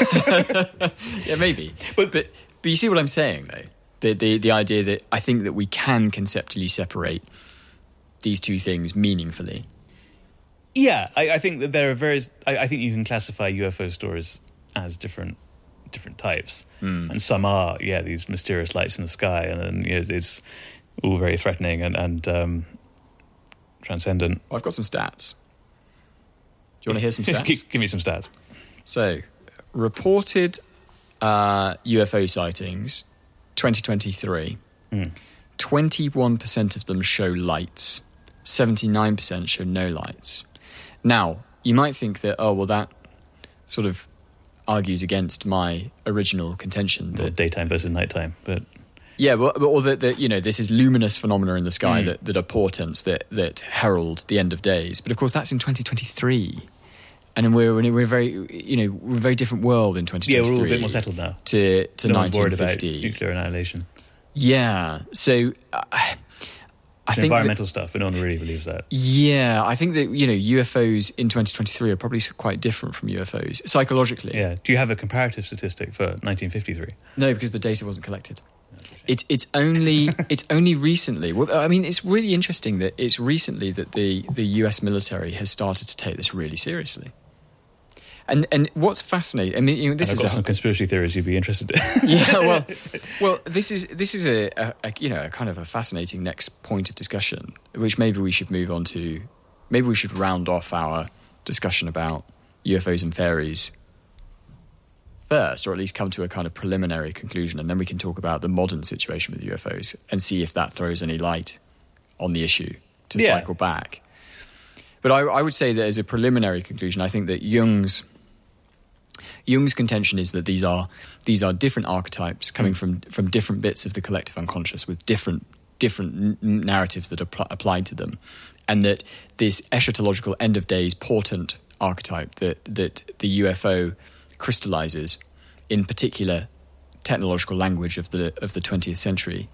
Yeah, maybe. But, but but you see what I'm saying, though? The, the the idea that I think that we can conceptually separate these two things meaningfully. Yeah, I, I think that there are various... I, I think you can classify U F O stories as different different types. Mm. And some are, yeah, these mysterious lights in the sky, and then you know, it's all very threatening and, and um, transcendent. Well, I've got some stats. Do you want to hear some stats? give, give me some stats. So, reported uh, U F O sightings, twenty twenty-three. Mm. twenty-one percent of them show lights. seventy-nine percent show no lights. Now, you might think that, oh, well, that sort of argues against my original contention that... Well, daytime versus nighttime, but... Yeah, well, or that, that, you know, this is luminous phenomena in the sky mm. that, that are portents that, that herald the end of days. But, of course, that's in twenty twenty-three. And we're, we're a very, you know, we're a very different world in twenty twenty-three. Yeah, we're all a bit more settled now. To, to no nineteen fifty. One's worried about nuclear annihilation. Yeah, so... Uh, I think environmental that, stuff, but no one really believes that. Yeah, I think that, you know, U F Os in twenty twenty-three are probably quite different from U F Os, psychologically. Yeah. Do you have a comparative statistic for nineteen fifty-three? No, because the data wasn't collected. It's it's only it's only recently. Well, I mean, it's really interesting that it's recently that the, the U S military has started to take this really seriously. And and what's fascinating, I mean, you know, this and I've is got a, some conspiracy theories you'd be interested in. Yeah, well, well, this is this is a, a, a you know a kind of a fascinating next point of discussion, which maybe we should move on to. Maybe we should round off our discussion about U F Os and fairies first, or at least come to a kind of preliminary conclusion, and then we can talk about the modern situation with U F Os and see if that throws any light on the issue to yeah. cycle back. But I, I would say that as a preliminary conclusion, I think that Jung's Jung's contention is that these are these are different archetypes coming mm. from from different bits of the collective unconscious with different different n- narratives that are pl- applied to them, and that this eschatological end of days portent archetype that that the U F O crystallizes in particular technological language of the of the twentieth century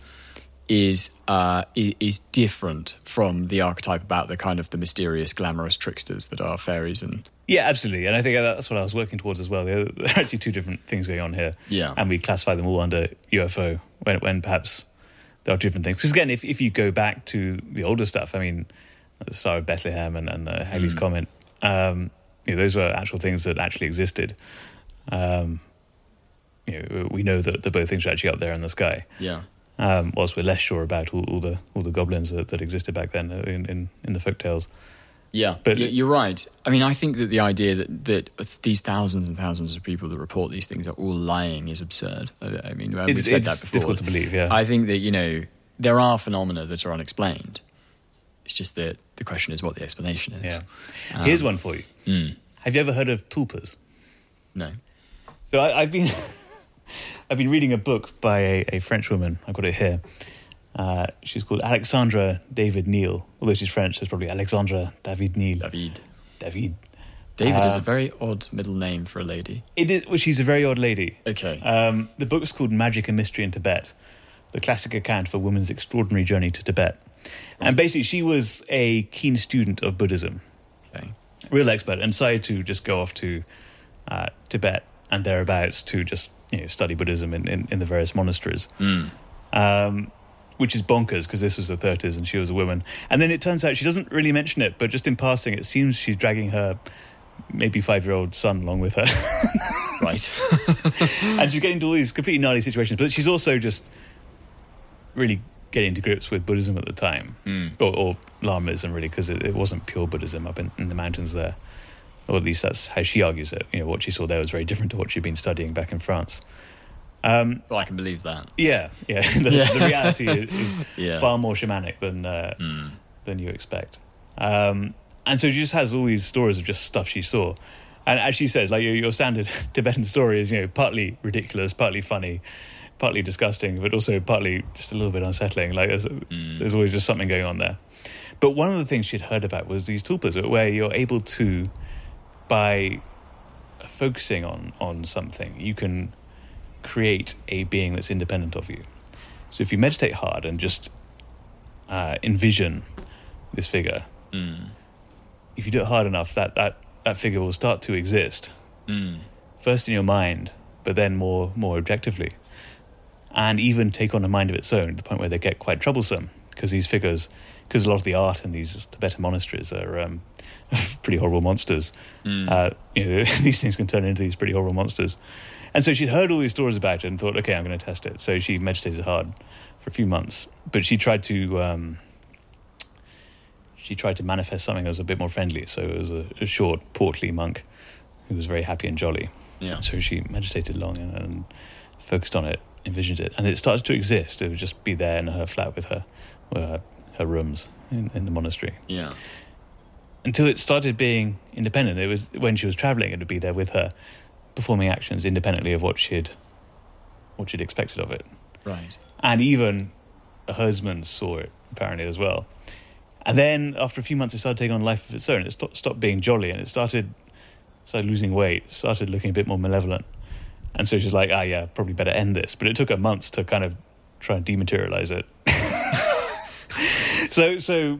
is uh, is different from the archetype about the kind of the mysterious, glamorous tricksters that are fairies and. Yeah, absolutely, and I think that's what I was working towards as well. There are actually two different things going on here, yeah, and we classify them all under U F O when, when perhaps there are different things. Because again, if if you go back to the older stuff, I mean, the Star of Bethlehem and, and the Halley's mm. Comet, um, you know, those were actual things that actually existed. Um, you know, we know that, that both things are actually up there in the sky. Yeah. Um, whilst we're less sure about all, all the all the goblins that, that existed back then in, in, in the folktales. Yeah, but you're right. I mean, I think that the idea that, that these thousands and thousands of people that report these things are all lying is absurd. I, I mean, we've it's, said it's that before. difficult to believe, yeah. I think that, you know, there are phenomena that are unexplained. It's just that the question is what the explanation is. Yeah. Um, Here's one for you. Mm. Have you ever heard of tulpas? No. So I, I've been I've been reading a book by a, a French woman. I've got it here. Uh, she's called Alexandra David Neal. Although she's French, so it's probably Alexandra David Neal. David. David. David uh, is a very odd middle name for a lady. It is. Well, she's a very odd lady. Okay. Um, the book is called Magic and Mystery in Tibet, the classic account of a woman's extraordinary journey to Tibet. And basically, she was a keen student of Buddhism. Okay. Real expert, and decided to just go off to uh, Tibet and thereabouts to just you know study Buddhism in, in, in the various monasteries. Mm. Um, which is bonkers because this was the thirties and she was a woman. And then it turns out she doesn't really mention it, but just in passing, it seems she's dragging her maybe five-year-old son along with her. Right. And she's getting into all these completely gnarly situations, but she's also just really getting to grips with Buddhism at the time, mm. or, or Lamaism really, because it, it wasn't pure Buddhism up in, in the mountains there. Or at least that's how she argues it. You know, what she saw there was very different to what she'd been studying back in France. Um, well, I can believe that. Yeah, yeah. the, yeah. the reality is, is yeah. far more shamanic than uh, mm. than you expect. Um, and so she just has all these stories of just stuff she saw. And as she says, like your, your standard Tibetan story is, you know, partly ridiculous, partly funny, partly disgusting, but also partly just a little bit unsettling. Like there's, mm. there's always just something going on there. But one of the things she'd heard about was these tulpas, where you're able to, by focusing on on something, you can create a being that's independent of you. So if you meditate hard and just uh, envision this figure, mm. if you do it hard enough, that, that, that figure will start to exist. Mm. First in your mind, but then more more objectively. And even take on a mind of its own, to the point where they get quite troublesome, because these figures, because a lot of the art in these Tibetan monasteries are um, pretty horrible monsters. Mm. Uh, you know, these things can turn into these pretty horrible monsters. And so she'd heard all these stories about it and thought, okay, I'm going to test it. So she meditated hard for a few months, but she tried to um, she tried to manifest something that was a bit more friendly. So it was a, a short, portly monk who was very happy and jolly. Yeah. So she meditated long and, and focused on it, envisioned it, and it started to exist. It would just be there in her flat with her, with her, her rooms in, in the monastery. Yeah. Until it started being independent. It was when she was traveling, it would be there with her, performing actions independently of what she'd what she'd expected of it. Right. And even a herdsman saw it, apparently, as well. And then, after a few months, it started taking on life of its own. It st- stopped being jolly, and it started started losing weight, started looking a bit more malevolent. And so she's like, ah, yeah, probably better end this. But it took her months to kind of try and dematerialize it. so, so,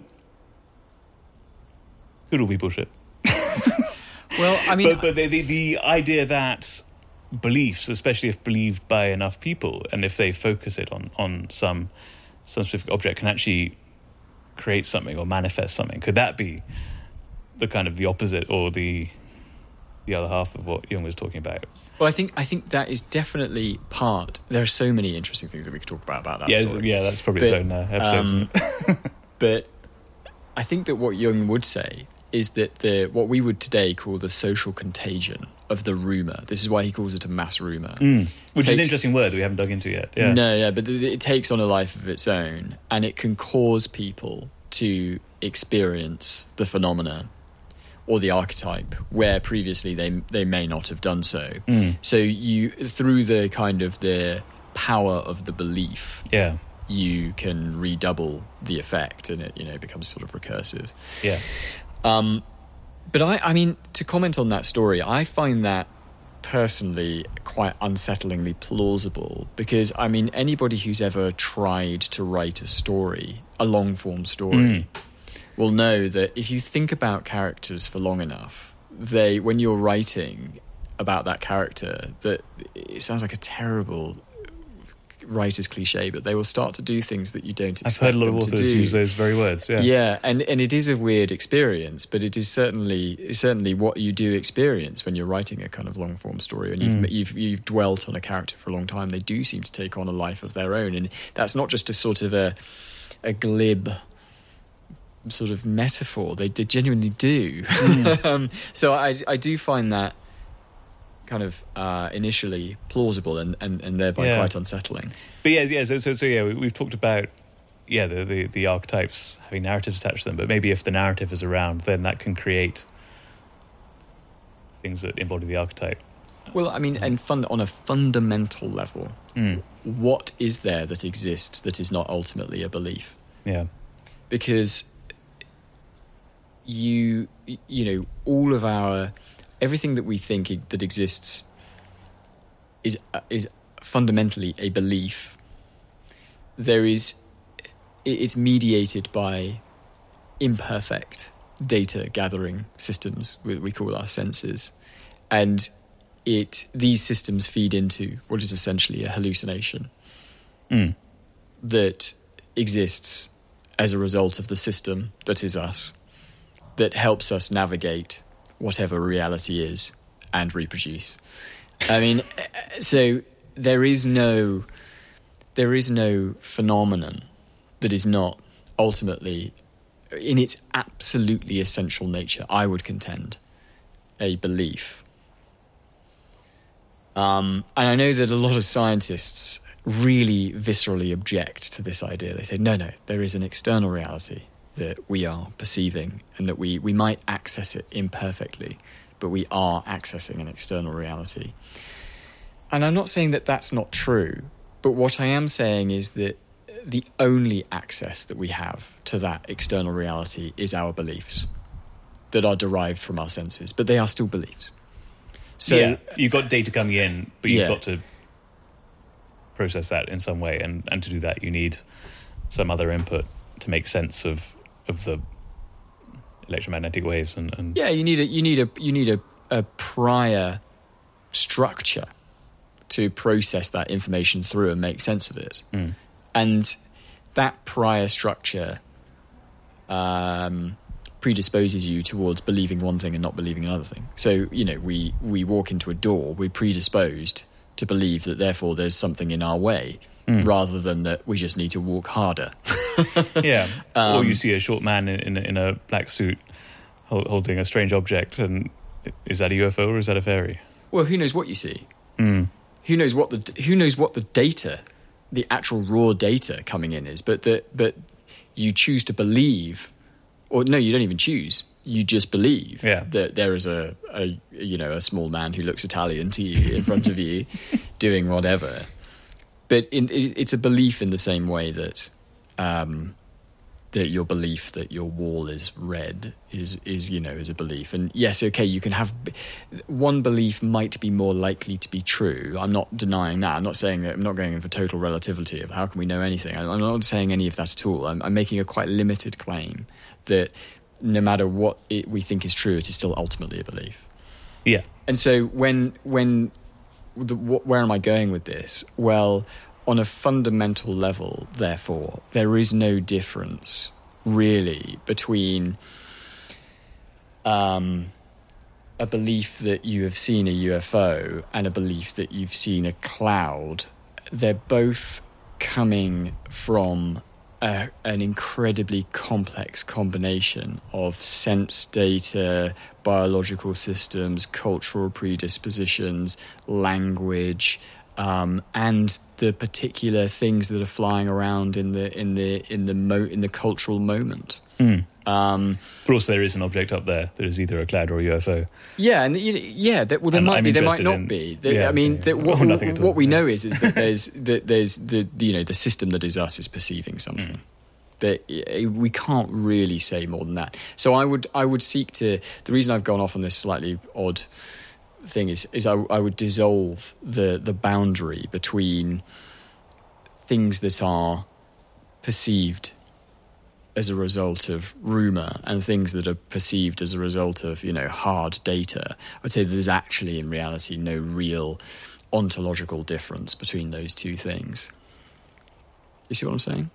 could all be bullshit. Well, I mean... But, but the, the, the idea that beliefs, especially if believed by enough people, and if they focus it on, on some some specific object, can actually create something or manifest something. Could that be the kind of the opposite or the the other half of what Jung was talking about? Well, I think I think that is definitely part... There are so many interesting things that we could talk about about that yeah, story. Yeah, that's probably but, its own uh, episode. Um, but I think that what Jung would say is that the what we would today call the social contagion of the rumour. This is why he calls it a mass rumour. Mm, which takes, is an interesting word that we haven't dug into yet. Yeah. No, yeah, but it takes on a life of its own, and it can cause people to experience the phenomena or the archetype, where previously they they may not have done so. Mm. So you, through the kind of the power of the belief, Yeah. you can redouble the effect, and it, you know, becomes sort of recursive. Yeah. Um, but I, I mean, to comment on that story, I find that personally quite unsettlingly plausible, because I mean, anybody who's ever tried to write a story, a long form story, Mm. will know that if you think about characters for long enough, they, when you're writing about that character, that it sounds like a terrible writer's cliche, but they will start to do things that you don't expect I've heard a lot of them to authors do. use those very words. Yeah. Yeah, and, and it is a weird experience, but it is certainly certainly what you do experience when you're writing a kind of long form story, and you've, Mm. you've you've dwelt on a character for a long time. They do seem to take on a life of their own, and that's not just a sort of a a glib sort of metaphor. They, they genuinely do. Mm. um, so I I do find that kind of uh, initially plausible and, and, and thereby Yeah. quite unsettling. But yeah, yeah. So, so, so yeah, we, we've talked about yeah the, the the archetypes having narratives attached to them, but maybe if the narrative is around, then that can create things that embody the archetype. Well, I mean, and fun, on a fundamental level, Mm. what is there that exists that is not ultimately a belief? Yeah. Because you you know, all of our, everything that we think e- that exists is uh, is fundamentally a belief. There is, it- it's mediated by imperfect data gathering systems we, we call our senses, and it these systems feed into what is essentially a hallucination Mm. that exists as a result of the system that is us, that helps us navigate whatever reality is and reproduce. I mean, so there is no there is no phenomenon that is not ultimately, in its absolutely essential nature, I would contend, a belief. Um, and I know that a lot of scientists really viscerally object to this idea. They say, no, no, there is an external reality that we are perceiving, and that we, we might access it imperfectly, but we are accessing an external reality. And I'm not saying that that's not true, but what I am saying is that the only access that we have to that external reality is our beliefs that are derived from our senses, but they are still beliefs. So yeah, you've got data coming in, but you've Yeah. got to process that in some way, and, and to do that you need some other input to make sense of of the electromagnetic waves and, and yeah, you need a you need a you need a, a prior structure to process that information through and make sense of it. Mm. And that prior structure um, predisposes you towards believing one thing and not believing another thing. So, you know, we, we walk into a door, we're predisposed to believe that therefore there's something in our way, Mm. rather than that we just need to walk harder. yeah, Um, or you see a short man in in, in a black suit hol- holding a strange object, and is that a U F O or is that a fairy? Well, who knows what you see? Mm. Who knows what the who knows what the data, the actual raw data coming in is? But the, but you choose to believe, or no, you don't even choose. You just believe Yeah. that there is a, a you know a small man who looks Italian to you in front of you, doing whatever. But in, it, it's a belief in the same way that um, that your belief that your wall is red is is you know is a belief. And yes, okay, you can have one belief might be more likely to be true. I'm not denying that. I'm not saying that. I'm not going in for total relativity of how can we know anything. I'm not saying any of that at all. I'm, I'm making a quite limited claim that no matter what it, we think is true, it is still ultimately a belief. Yeah, And so when when the, wh- where am I going with this? Well, on a fundamental level, therefore, there is no difference really between um, a belief that you have seen a U F O and a belief that you've seen a cloud. They're both coming from a, an incredibly complex combination of sense data, biological systems, cultural predispositions, language, um, and the particular things that are flying around in the in the in the mo- in the cultural moment. Mm. Um, but also, there is an object up there that is either a cloud or a U F O. Yeah, and you know, yeah, that, well, there And might I'm be, there might interested not in- be. There- yeah, I mean, yeah, that yeah. what, Or nothing at all, what we yeah. know is is that there's that there's the you know the system that is us is perceiving something. Mm. That uh, we can't really say more than that. So I would I would seek to. The reason I've gone off on this slightly odd thing is is I, I would dissolve the the boundary between things that are perceived as a result of rumour and things that are perceived as a result of, you know, hard data. I'd say that there's actually, in reality, no real ontological difference between those two things. You see what I'm saying?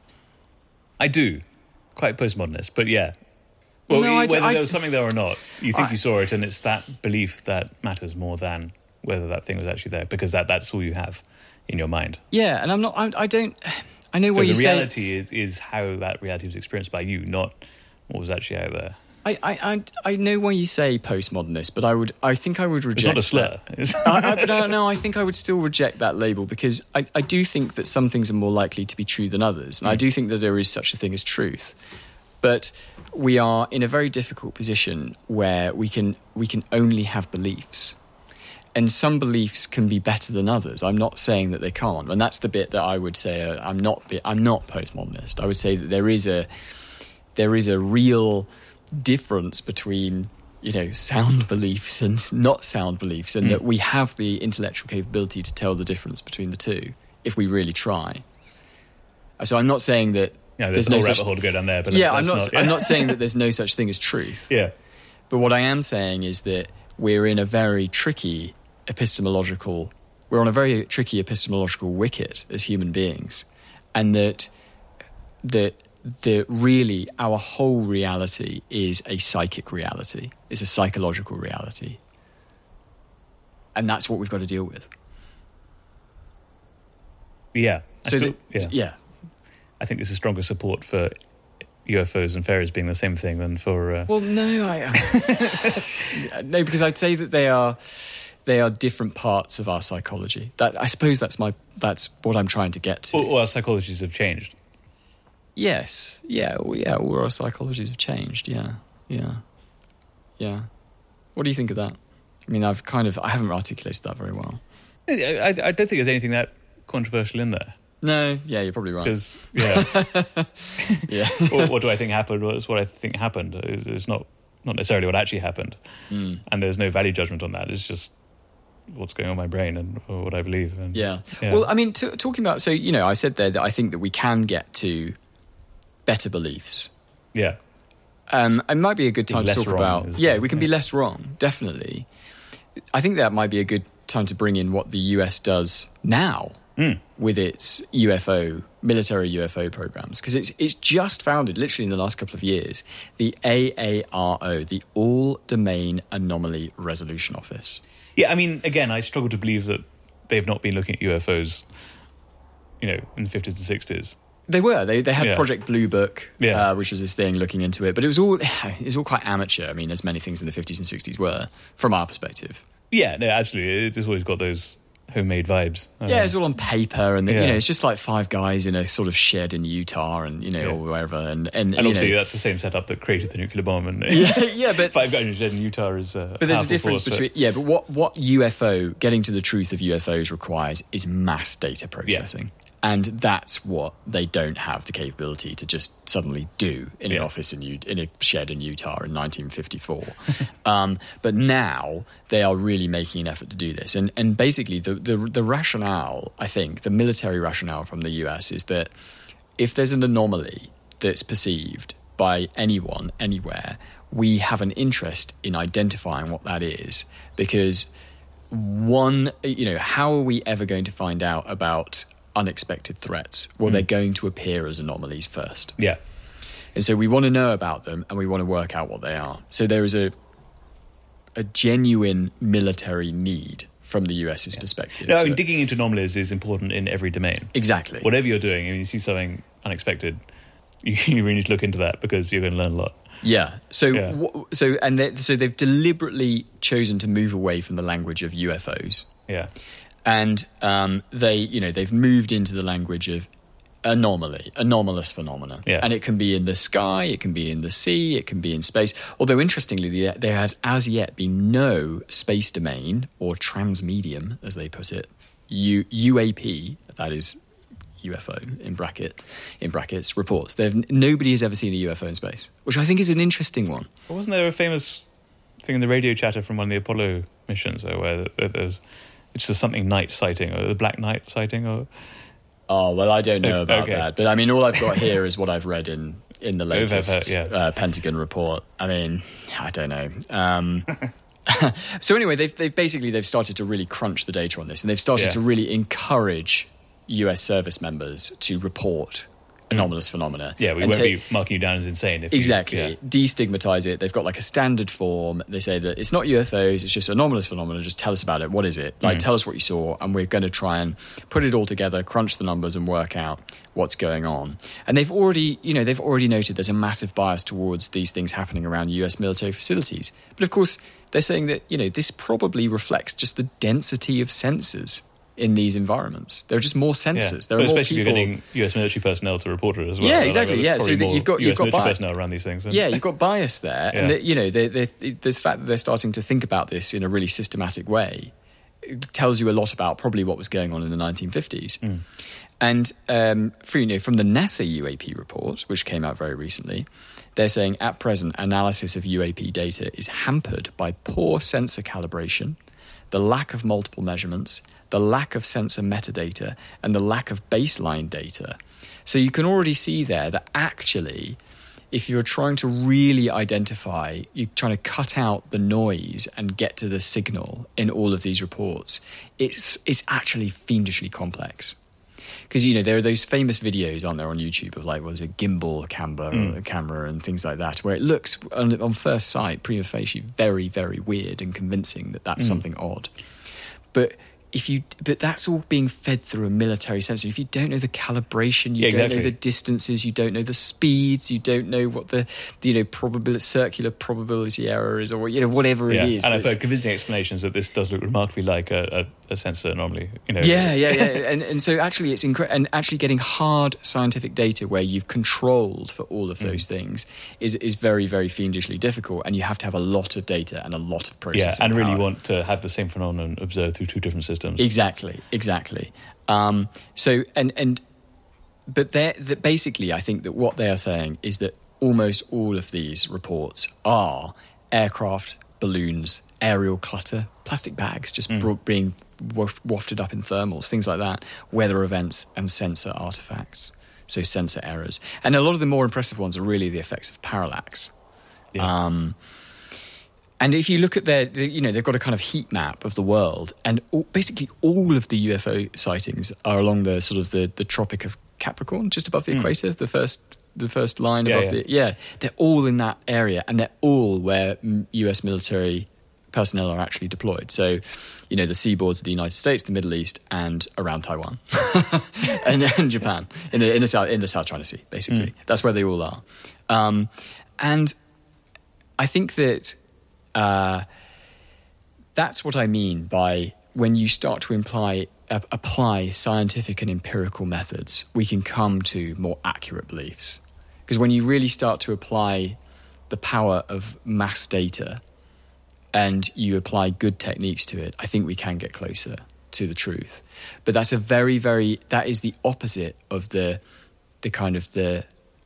I do. Quite postmodernist, but yeah. Well, No, I d- whether I there was d- something there or not, you think I- you saw it, and it's that belief that matters more than whether that thing was actually there, because that, that's all you have in your mind. Yeah, and I'm not. I, I don't. I know So what the you say. reality is, is how that reality was experienced by you, not what was actually out there. I, I, I, I know why you say postmodernist, but I would. I think I would It's reject. not a slur. that. I, I, but no, no, I think I would still reject that label because I, I do think that some things are more likely to be true than others, and I do think that there is such a thing as truth. But we are in a very difficult position where we can we can only have beliefs, and some beliefs can be better than others. I'm not saying that they can't, and that's the bit that I would say uh, I'm not. I'm not postmodernist. I would say that there is a there is a real difference between, you know, sound beliefs and not sound beliefs, and Mm. that we have the intellectual capability to tell the difference between the two if we really try. So I'm not saying that Yeah, there's there's no no rabbit such hole to go down there. But yeah, that's I'm not. not I'm not saying that there's no such thing as truth. Yeah. But what I am saying is that we're in a very tricky epistemological. We're on a very tricky epistemological wicket as human beings, and that that that really our whole reality is a psychic reality, is a psychological reality, and that's what we've got to deal with. Yeah. I So still- that, yeah. yeah. I think there's a stronger support for U F Os and fairies being the same thing than for... Uh, Well, no, I no, because I'd say that they are they are different parts of our psychology. That I suppose that's my that's what I'm trying to get to. all, all our psychologies have changed. Yes, yeah, well, yeah. All our psychologies have changed. Yeah, yeah, yeah. What do you think of that? I mean, I've kind of I haven't articulated that very well. I, I, I don't think there's anything that controversial in there. No, yeah, you're probably right. Because, yeah, Yeah, what, what do I think happened? What's what I think happened? It's it's not not necessarily what actually happened, mm. and there's no value judgment on that. It's just what's going on in my brain and what I believe. And, yeah. yeah. Well, I mean, t- talking about so you know, I said there that I think that we can get to better beliefs. yeah, Um, it might be a good Be time to less talk wrong about. is- Yeah, we can be yeah. less wrong, definitely. I think that might be a good time to bring in what the U S does now Mm. with its U F O, military U F O programs, because it's it's just founded, literally in the last couple of years, the A A R O, the All Domain Anomaly Resolution Office. yeah. I mean, again, I struggle to believe that they've not been looking at U F Os, you know, in the fifties and sixties. They were. They they had Yeah. Project Blue Book, Yeah. uh, which was this thing looking into it, but it was all it was all quite amateur. I mean, as many things in the fifties and sixties were, from our perspective. Yeah, no, absolutely. It's always got those homemade vibes. Yeah, Um, it's all on paper, and the, Yeah. you know, it's just like five guys in a sort of shed in Utah, and you know, Yeah. or wherever, and and, and you obviously know, that's the same setup that created the nuclear bomb. And yeah, yeah, but five guys in a shed in Utah is. Uh, but there's a powerful difference force, between yeah, but what what U F O getting to the truth of U F Os requires is mass data processing. And that's what they don't have the capability to just suddenly do in an Yeah. office in U- in a shed in Utah in nineteen fifty-four. um, but now they are really making an effort to do this. And and basically the, the the rationale, I think, the military rationale from the U S is that if there's an anomaly that's perceived by anyone, anywhere, we have an interest in identifying what that is, because one, you know, how are we ever going to find out about unexpected threats? Well, Mm. they're going to appear as anomalies first. Yeah. And so we want to know about them, and we want to work out what they are. So there is a a genuine military need from the U.S.'s perspective. No, I to- mean, digging into anomalies is important in every domain. exactly. Whatever you're doing, and you see something unexpected, you, you really need to look into that because you're going to learn a lot. Yeah. So, Yeah. wh- so, and they, so they've deliberately chosen to move away from the language of U F Os, Yeah. and um, they, you know, they've moved into the language of anomaly, anomalous phenomena. Yeah. And it can be in the sky, it can be in the sea, it can be in space. Although, interestingly, there has as yet been no space domain or transmedium, as they put it, U- UAP, that is U F O in bracket in brackets, reports. They've, nobody has ever seen a U F O in space, which I think is an interesting one. Well, wasn't there a famous thing in the radio chatter from one of the Apollo missions, or where there's it's just something night sighting, or the Black Knight sighting, or... Oh, well, I don't know about okay. that. But, I mean, all I've got here is what I've read in, in the latest yeah. uh, Pentagon report. I mean, I don't know. Um, so anyway, they've, they've basically, they've started to really crunch the data on this, and they've started yeah. to really encourage U S service members to report anomalous mm. phenomena. Yeah, we and won't ta- be marking you down as insane. If exactly. You, yeah. Destigmatize it. They've got like a standard form. They say that it's not U F Os, it's just anomalous phenomena. Just tell us about it. What is it? Like, mm. tell us what you saw, and we're going to try and put it all together, crunch the numbers, and work out what's going on. And they've already, you know, they've already noted there's a massive bias towards these things happening around U S military facilities. But of course, they're saying that, you know, this probably reflects just the density of sensors in these environments. There are just more sensors. Yeah. There are but more especially people. if you're getting U S military personnel to report it as well. Yeah, exactly. Like, yeah, so that you've got U S you've got military bi- personnel around these things. Then. Yeah, you've got bias there, yeah. and the, you know, they, they, there's the fact that they're starting to think about this in a really systematic way. It tells you a lot about probably what was going on in the nineteen fifties. Mm. And um, for, you know, from the NASA U A P report, which came out very recently, they're saying at present analysis of U A P data is hampered by poor sensor calibration, the lack of multiple measurements, the lack of sensor metadata, and the lack of baseline data. So you can already see there that actually, if you're trying to really identify, you're trying to cut out the noise and get to the signal in all of these reports, it's it's actually fiendishly complex. Because, you know, there are those famous videos, aren't there, on YouTube of, like, what is it, gimbal camera, mm. camera and things like that, where it looks, on, on first sight, prima facie, very, very weird and convincing that that's mm. something odd. But... If you, but that's all being fed through a military sensor. If you don't know the calibration, you yeah, don't exactly. know the distances, you don't know the speeds, you don't know what the, the you know, probability, circular probability error is, or you know, whatever yeah. it is. And I've heard convincing explanations that this does look remarkably like a, a, a sensor anomaly. You know. Yeah, yeah, yeah. and and so actually, it's incre- and actually getting hard scientific data where you've controlled for all of those mm. things is is very, very fiendishly difficult, and you have to have a lot of data and a lot of processing. Yeah, and power. really want to have the same phenomenon observed through two different systems. Exactly, exactly. Um, so, and and, but they're, that basically, I think that what they are saying is that almost all of these reports are aircraft, balloons, aerial clutter, plastic bags just mm. brought, being waft, wafted up in thermals, things like that, weather events, and sensor artifacts. So sensor errors, and a lot of the more impressive ones are really the effects of parallax. Yeah. Um, And if you look at their, you know, they've got a kind of heat map of the world, and all, basically all of the U F O sightings are along the sort of the, the Tropic of Capricorn, just above the mm. equator, the first the first line yeah, above yeah. the yeah. They're all in that area, and they're all where U S military personnel are actually deployed. So, you know, the seaboards of the United States, the Middle East, and around Taiwan, and, and Japan in the in the south in the South China Sea. Basically, mm. that's where they all are, um, and I think that. Uh, that's what I mean by when you start to imply, uh, apply scientific and empirical methods, we can come to more accurate beliefs. Because when you really start to apply the power of mass data and you apply good techniques to it, I think we can get closer to the truth. But that's a very, very, that is the opposite of the, the kind of the,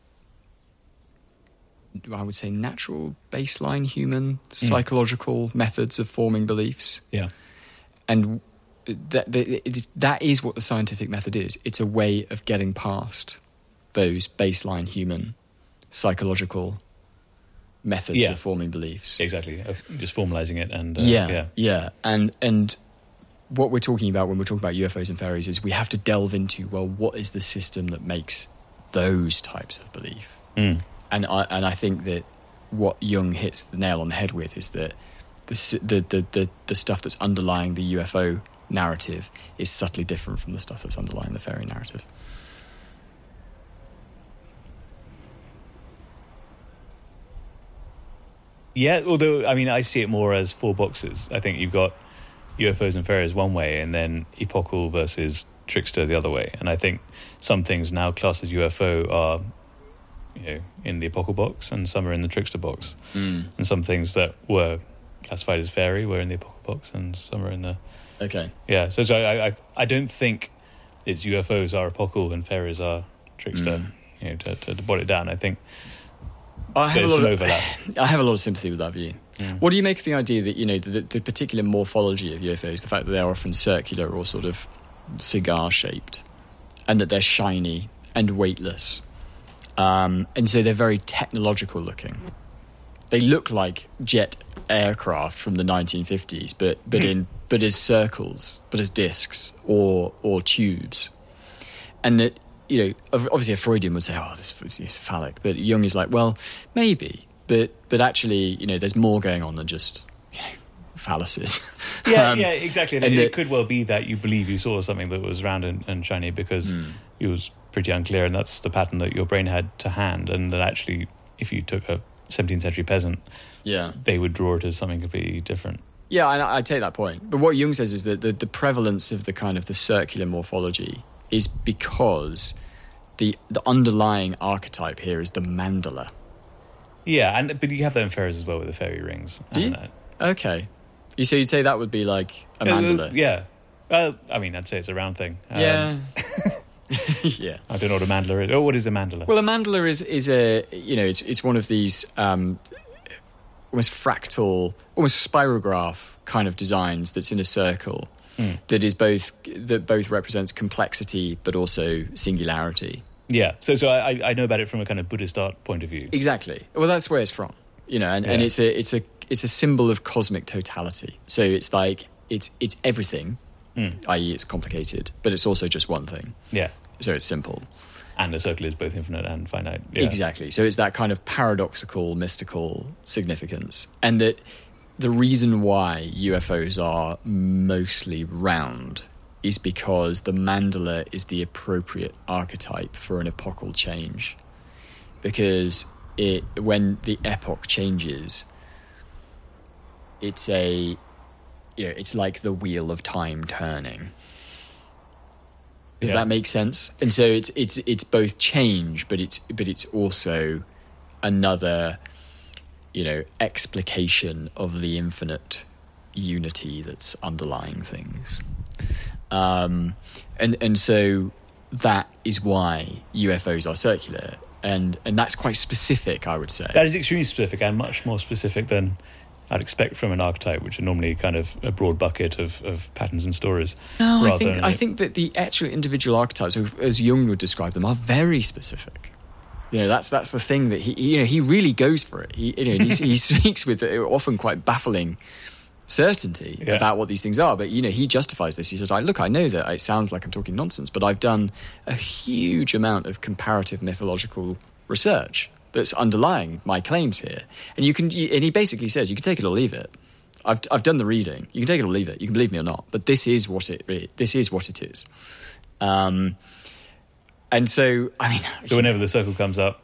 I would say, natural baseline human psychological mm. methods of forming beliefs. Yeah. And that, that, that is what the scientific method is. It's a way of getting past those baseline human psychological methods yeah. of forming beliefs. Exactly. Of just formalising it and... Uh, yeah, yeah, yeah. And, and what we're talking about when we're talking about U F Os and fairies is we have to delve into, well, what is the system that makes those types of belief? Mm. And I and I think that what Jung hits the nail on the head with is that the the the the, the stuff that's underlying the U F O narrative is subtly different from the stuff that's underlying the fairy narrative. Yeah, although, I mean, I see it more as four boxes. I think you've got U F Os and fairies one way, and then epochal versus trickster the other way. And I think some things now classed as U F O are, you know, in the Apocal box, and some are in the trickster box. Mm. And some things that were classified as fairy were in the Apocal box, and some are in the... Okay. Yeah, so, so I, I I don't think it's U F Os are Apocal and fairies are trickster, Mm. you know, to, to, to boil it down. I think I have there's a lot some of, overlap. I have a lot of sympathy with that view. Mm. What do you make of the idea that, you know, the, the particular morphology of U F Os, the fact that they're often circular or sort of cigar-shaped, and that they're shiny and weightless, um, and so they're very technological looking. They look like jet aircraft from the nineteen fifties, but but Hmm. in but as circles, but as discs or or tubes, and that, you know, ob- obviously a Freudian would say, "Oh, this is phallic," but Jung is like, "Well, maybe, but but actually, you know, there's more going on than just, you know, phalluses." Yeah, Um, yeah, exactly. And and it, that- it could well be that you believe you saw something that was round and, and shiny because Mm. it was pretty unclear, and that's the pattern that your brain had to hand, and that actually, if you took a seventeenth century peasant, Yeah. they would draw it as something completely different. Yeah, I, I take that point. But what Jung says is that the, the prevalence of the kind of the circular morphology is because the the underlying archetype here is the mandala. Yeah, and but you have that in fairies as well with the fairy rings. Do you? And, uh, Okay. You so you'd say that would be like a uh, mandala? Yeah. Well, I mean, I'd say it's a round thing. Um, Yeah. Yeah. I don't know what a mandala is. Oh, what is a mandala? Well, a mandala is is a, you know, it's it's one of these um, almost fractal, almost spirograph kind of designs that's in a circle Mm. that is both that both represents complexity but also singularity. Yeah. So, so I, I know about it from a kind of Buddhist art point of view. Exactly. Well, that's where it's from, you know, and, and Yeah. it's a it's a it's a symbol of cosmic totality. So it's like it's it's everything, Mm. that is, it's complicated, but it's also just one thing. Yeah. So it's simple. And a circle is both infinite and finite. Yeah. Exactly. So it's that kind of paradoxical, mystical significance, and that the reason why U F Os are mostly round is because the mandala is the appropriate archetype for an epochal change. Because it, when the epoch changes, it's a, you know, it's like the wheel of time turning. Does Yeah. that make sense? And so it's it's it's both change, but it's but it's also another, you know, explication of the infinite unity that's underlying things. Um, and and so that is why U F Os are circular, and and that's quite specific, I would say. That is extremely specific and much more specific than I'd expect from an archetype, which are normally kind of a broad bucket of, of patterns and stories. No, I rather think than- I think that the actual individual archetypes, as Jung would describe them, are very specific. You know, that's that's the thing that he, you know, he really goes for it. He, you know, he, he speaks with often quite baffling certainty Yeah. about what these things are. But, you know, he justifies this. He says, "Like, look, I know that it sounds like I'm talking nonsense, but I've done a huge amount of comparative mythological research that's underlying my claims here." And you can, and he basically says, you can take it or leave it. I've I've done the reading. You can take it or leave it. You can believe me or not. But this is what it this is what it is. Um, and so, I mean, So whenever the circle comes up,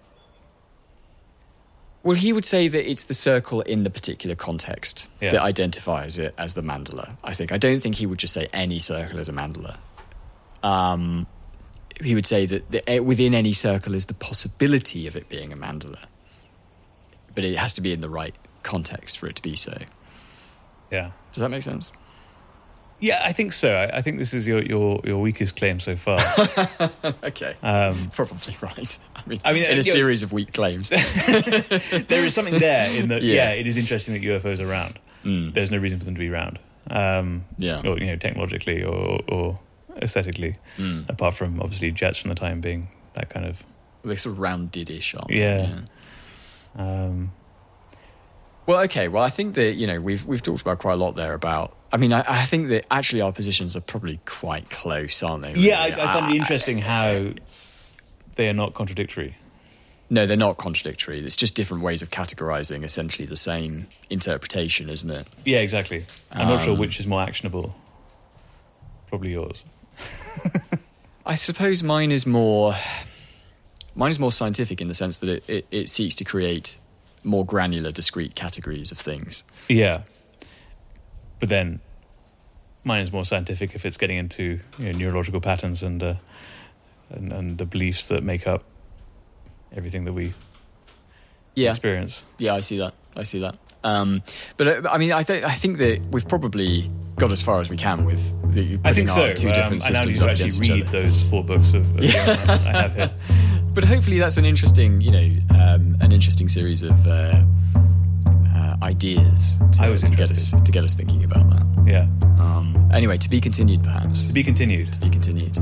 well, he would say that it's the circle in the particular context Yeah. that identifies it as the mandala. I think. I don't think he would just say any circle is a mandala. Um, he would say that the, eh, within any circle is the possibility of it being a mandala, but it has to be in the right context for it to be so. yeah. Does that make sense? Yeah, I think so. I, I think this is your, your, your weakest claim so far. Okay. Um, Probably right. I mean, I mean, in a uh, you know- series of weak claims. there is something there in that, Yeah. yeah. it is interesting that U F Os are round. Mm. There's no reason for them to be round. Um, Yeah. Or, you know, technologically or, or aesthetically, Mm. apart from obviously jets from the time being that kind of... They're sort of rounded-ish, aren't they? Yeah. Um, Well, okay. Well, I think that, you know, we've we've talked about quite a lot there about. I mean, I, I think that actually our positions are probably quite close, aren't they? yeah, I, really? I find it I- interesting how they are not contradictory. No, they're not contradictory. It's just different ways of categorizing essentially the same interpretation, isn't it? Yeah, exactly. I'm not sure Um, which is more actionable. Probably yours. I suppose mine is more. Mine is more scientific in the sense that it, it, it seeks to create more granular, discrete categories of things. Yeah. But then mine is more scientific if it's getting into you know, neurological patterns and, uh, and and the beliefs that make up everything that we yeah. experience. Yeah, I see that. I see that. Um, but uh, I mean, I think I think that we've probably got as far as we can with the I think putting our so. two Um, different I now need systems to up actually against each read other. those four books of, of Yeah. Jung I have here. But hopefully that's an interesting, you know, um, an interesting series of uh, uh, ideas to, I was to get us interested. to get us thinking about that. Yeah. Um, anyway, to be continued, perhaps. To be continued. To be continued.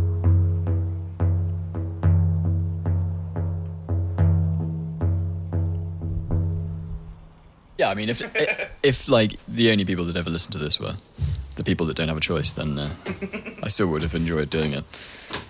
Yeah, I mean, if if like the only people that ever listened to this were the people that don't have a choice, then uh, I still would have enjoyed doing it.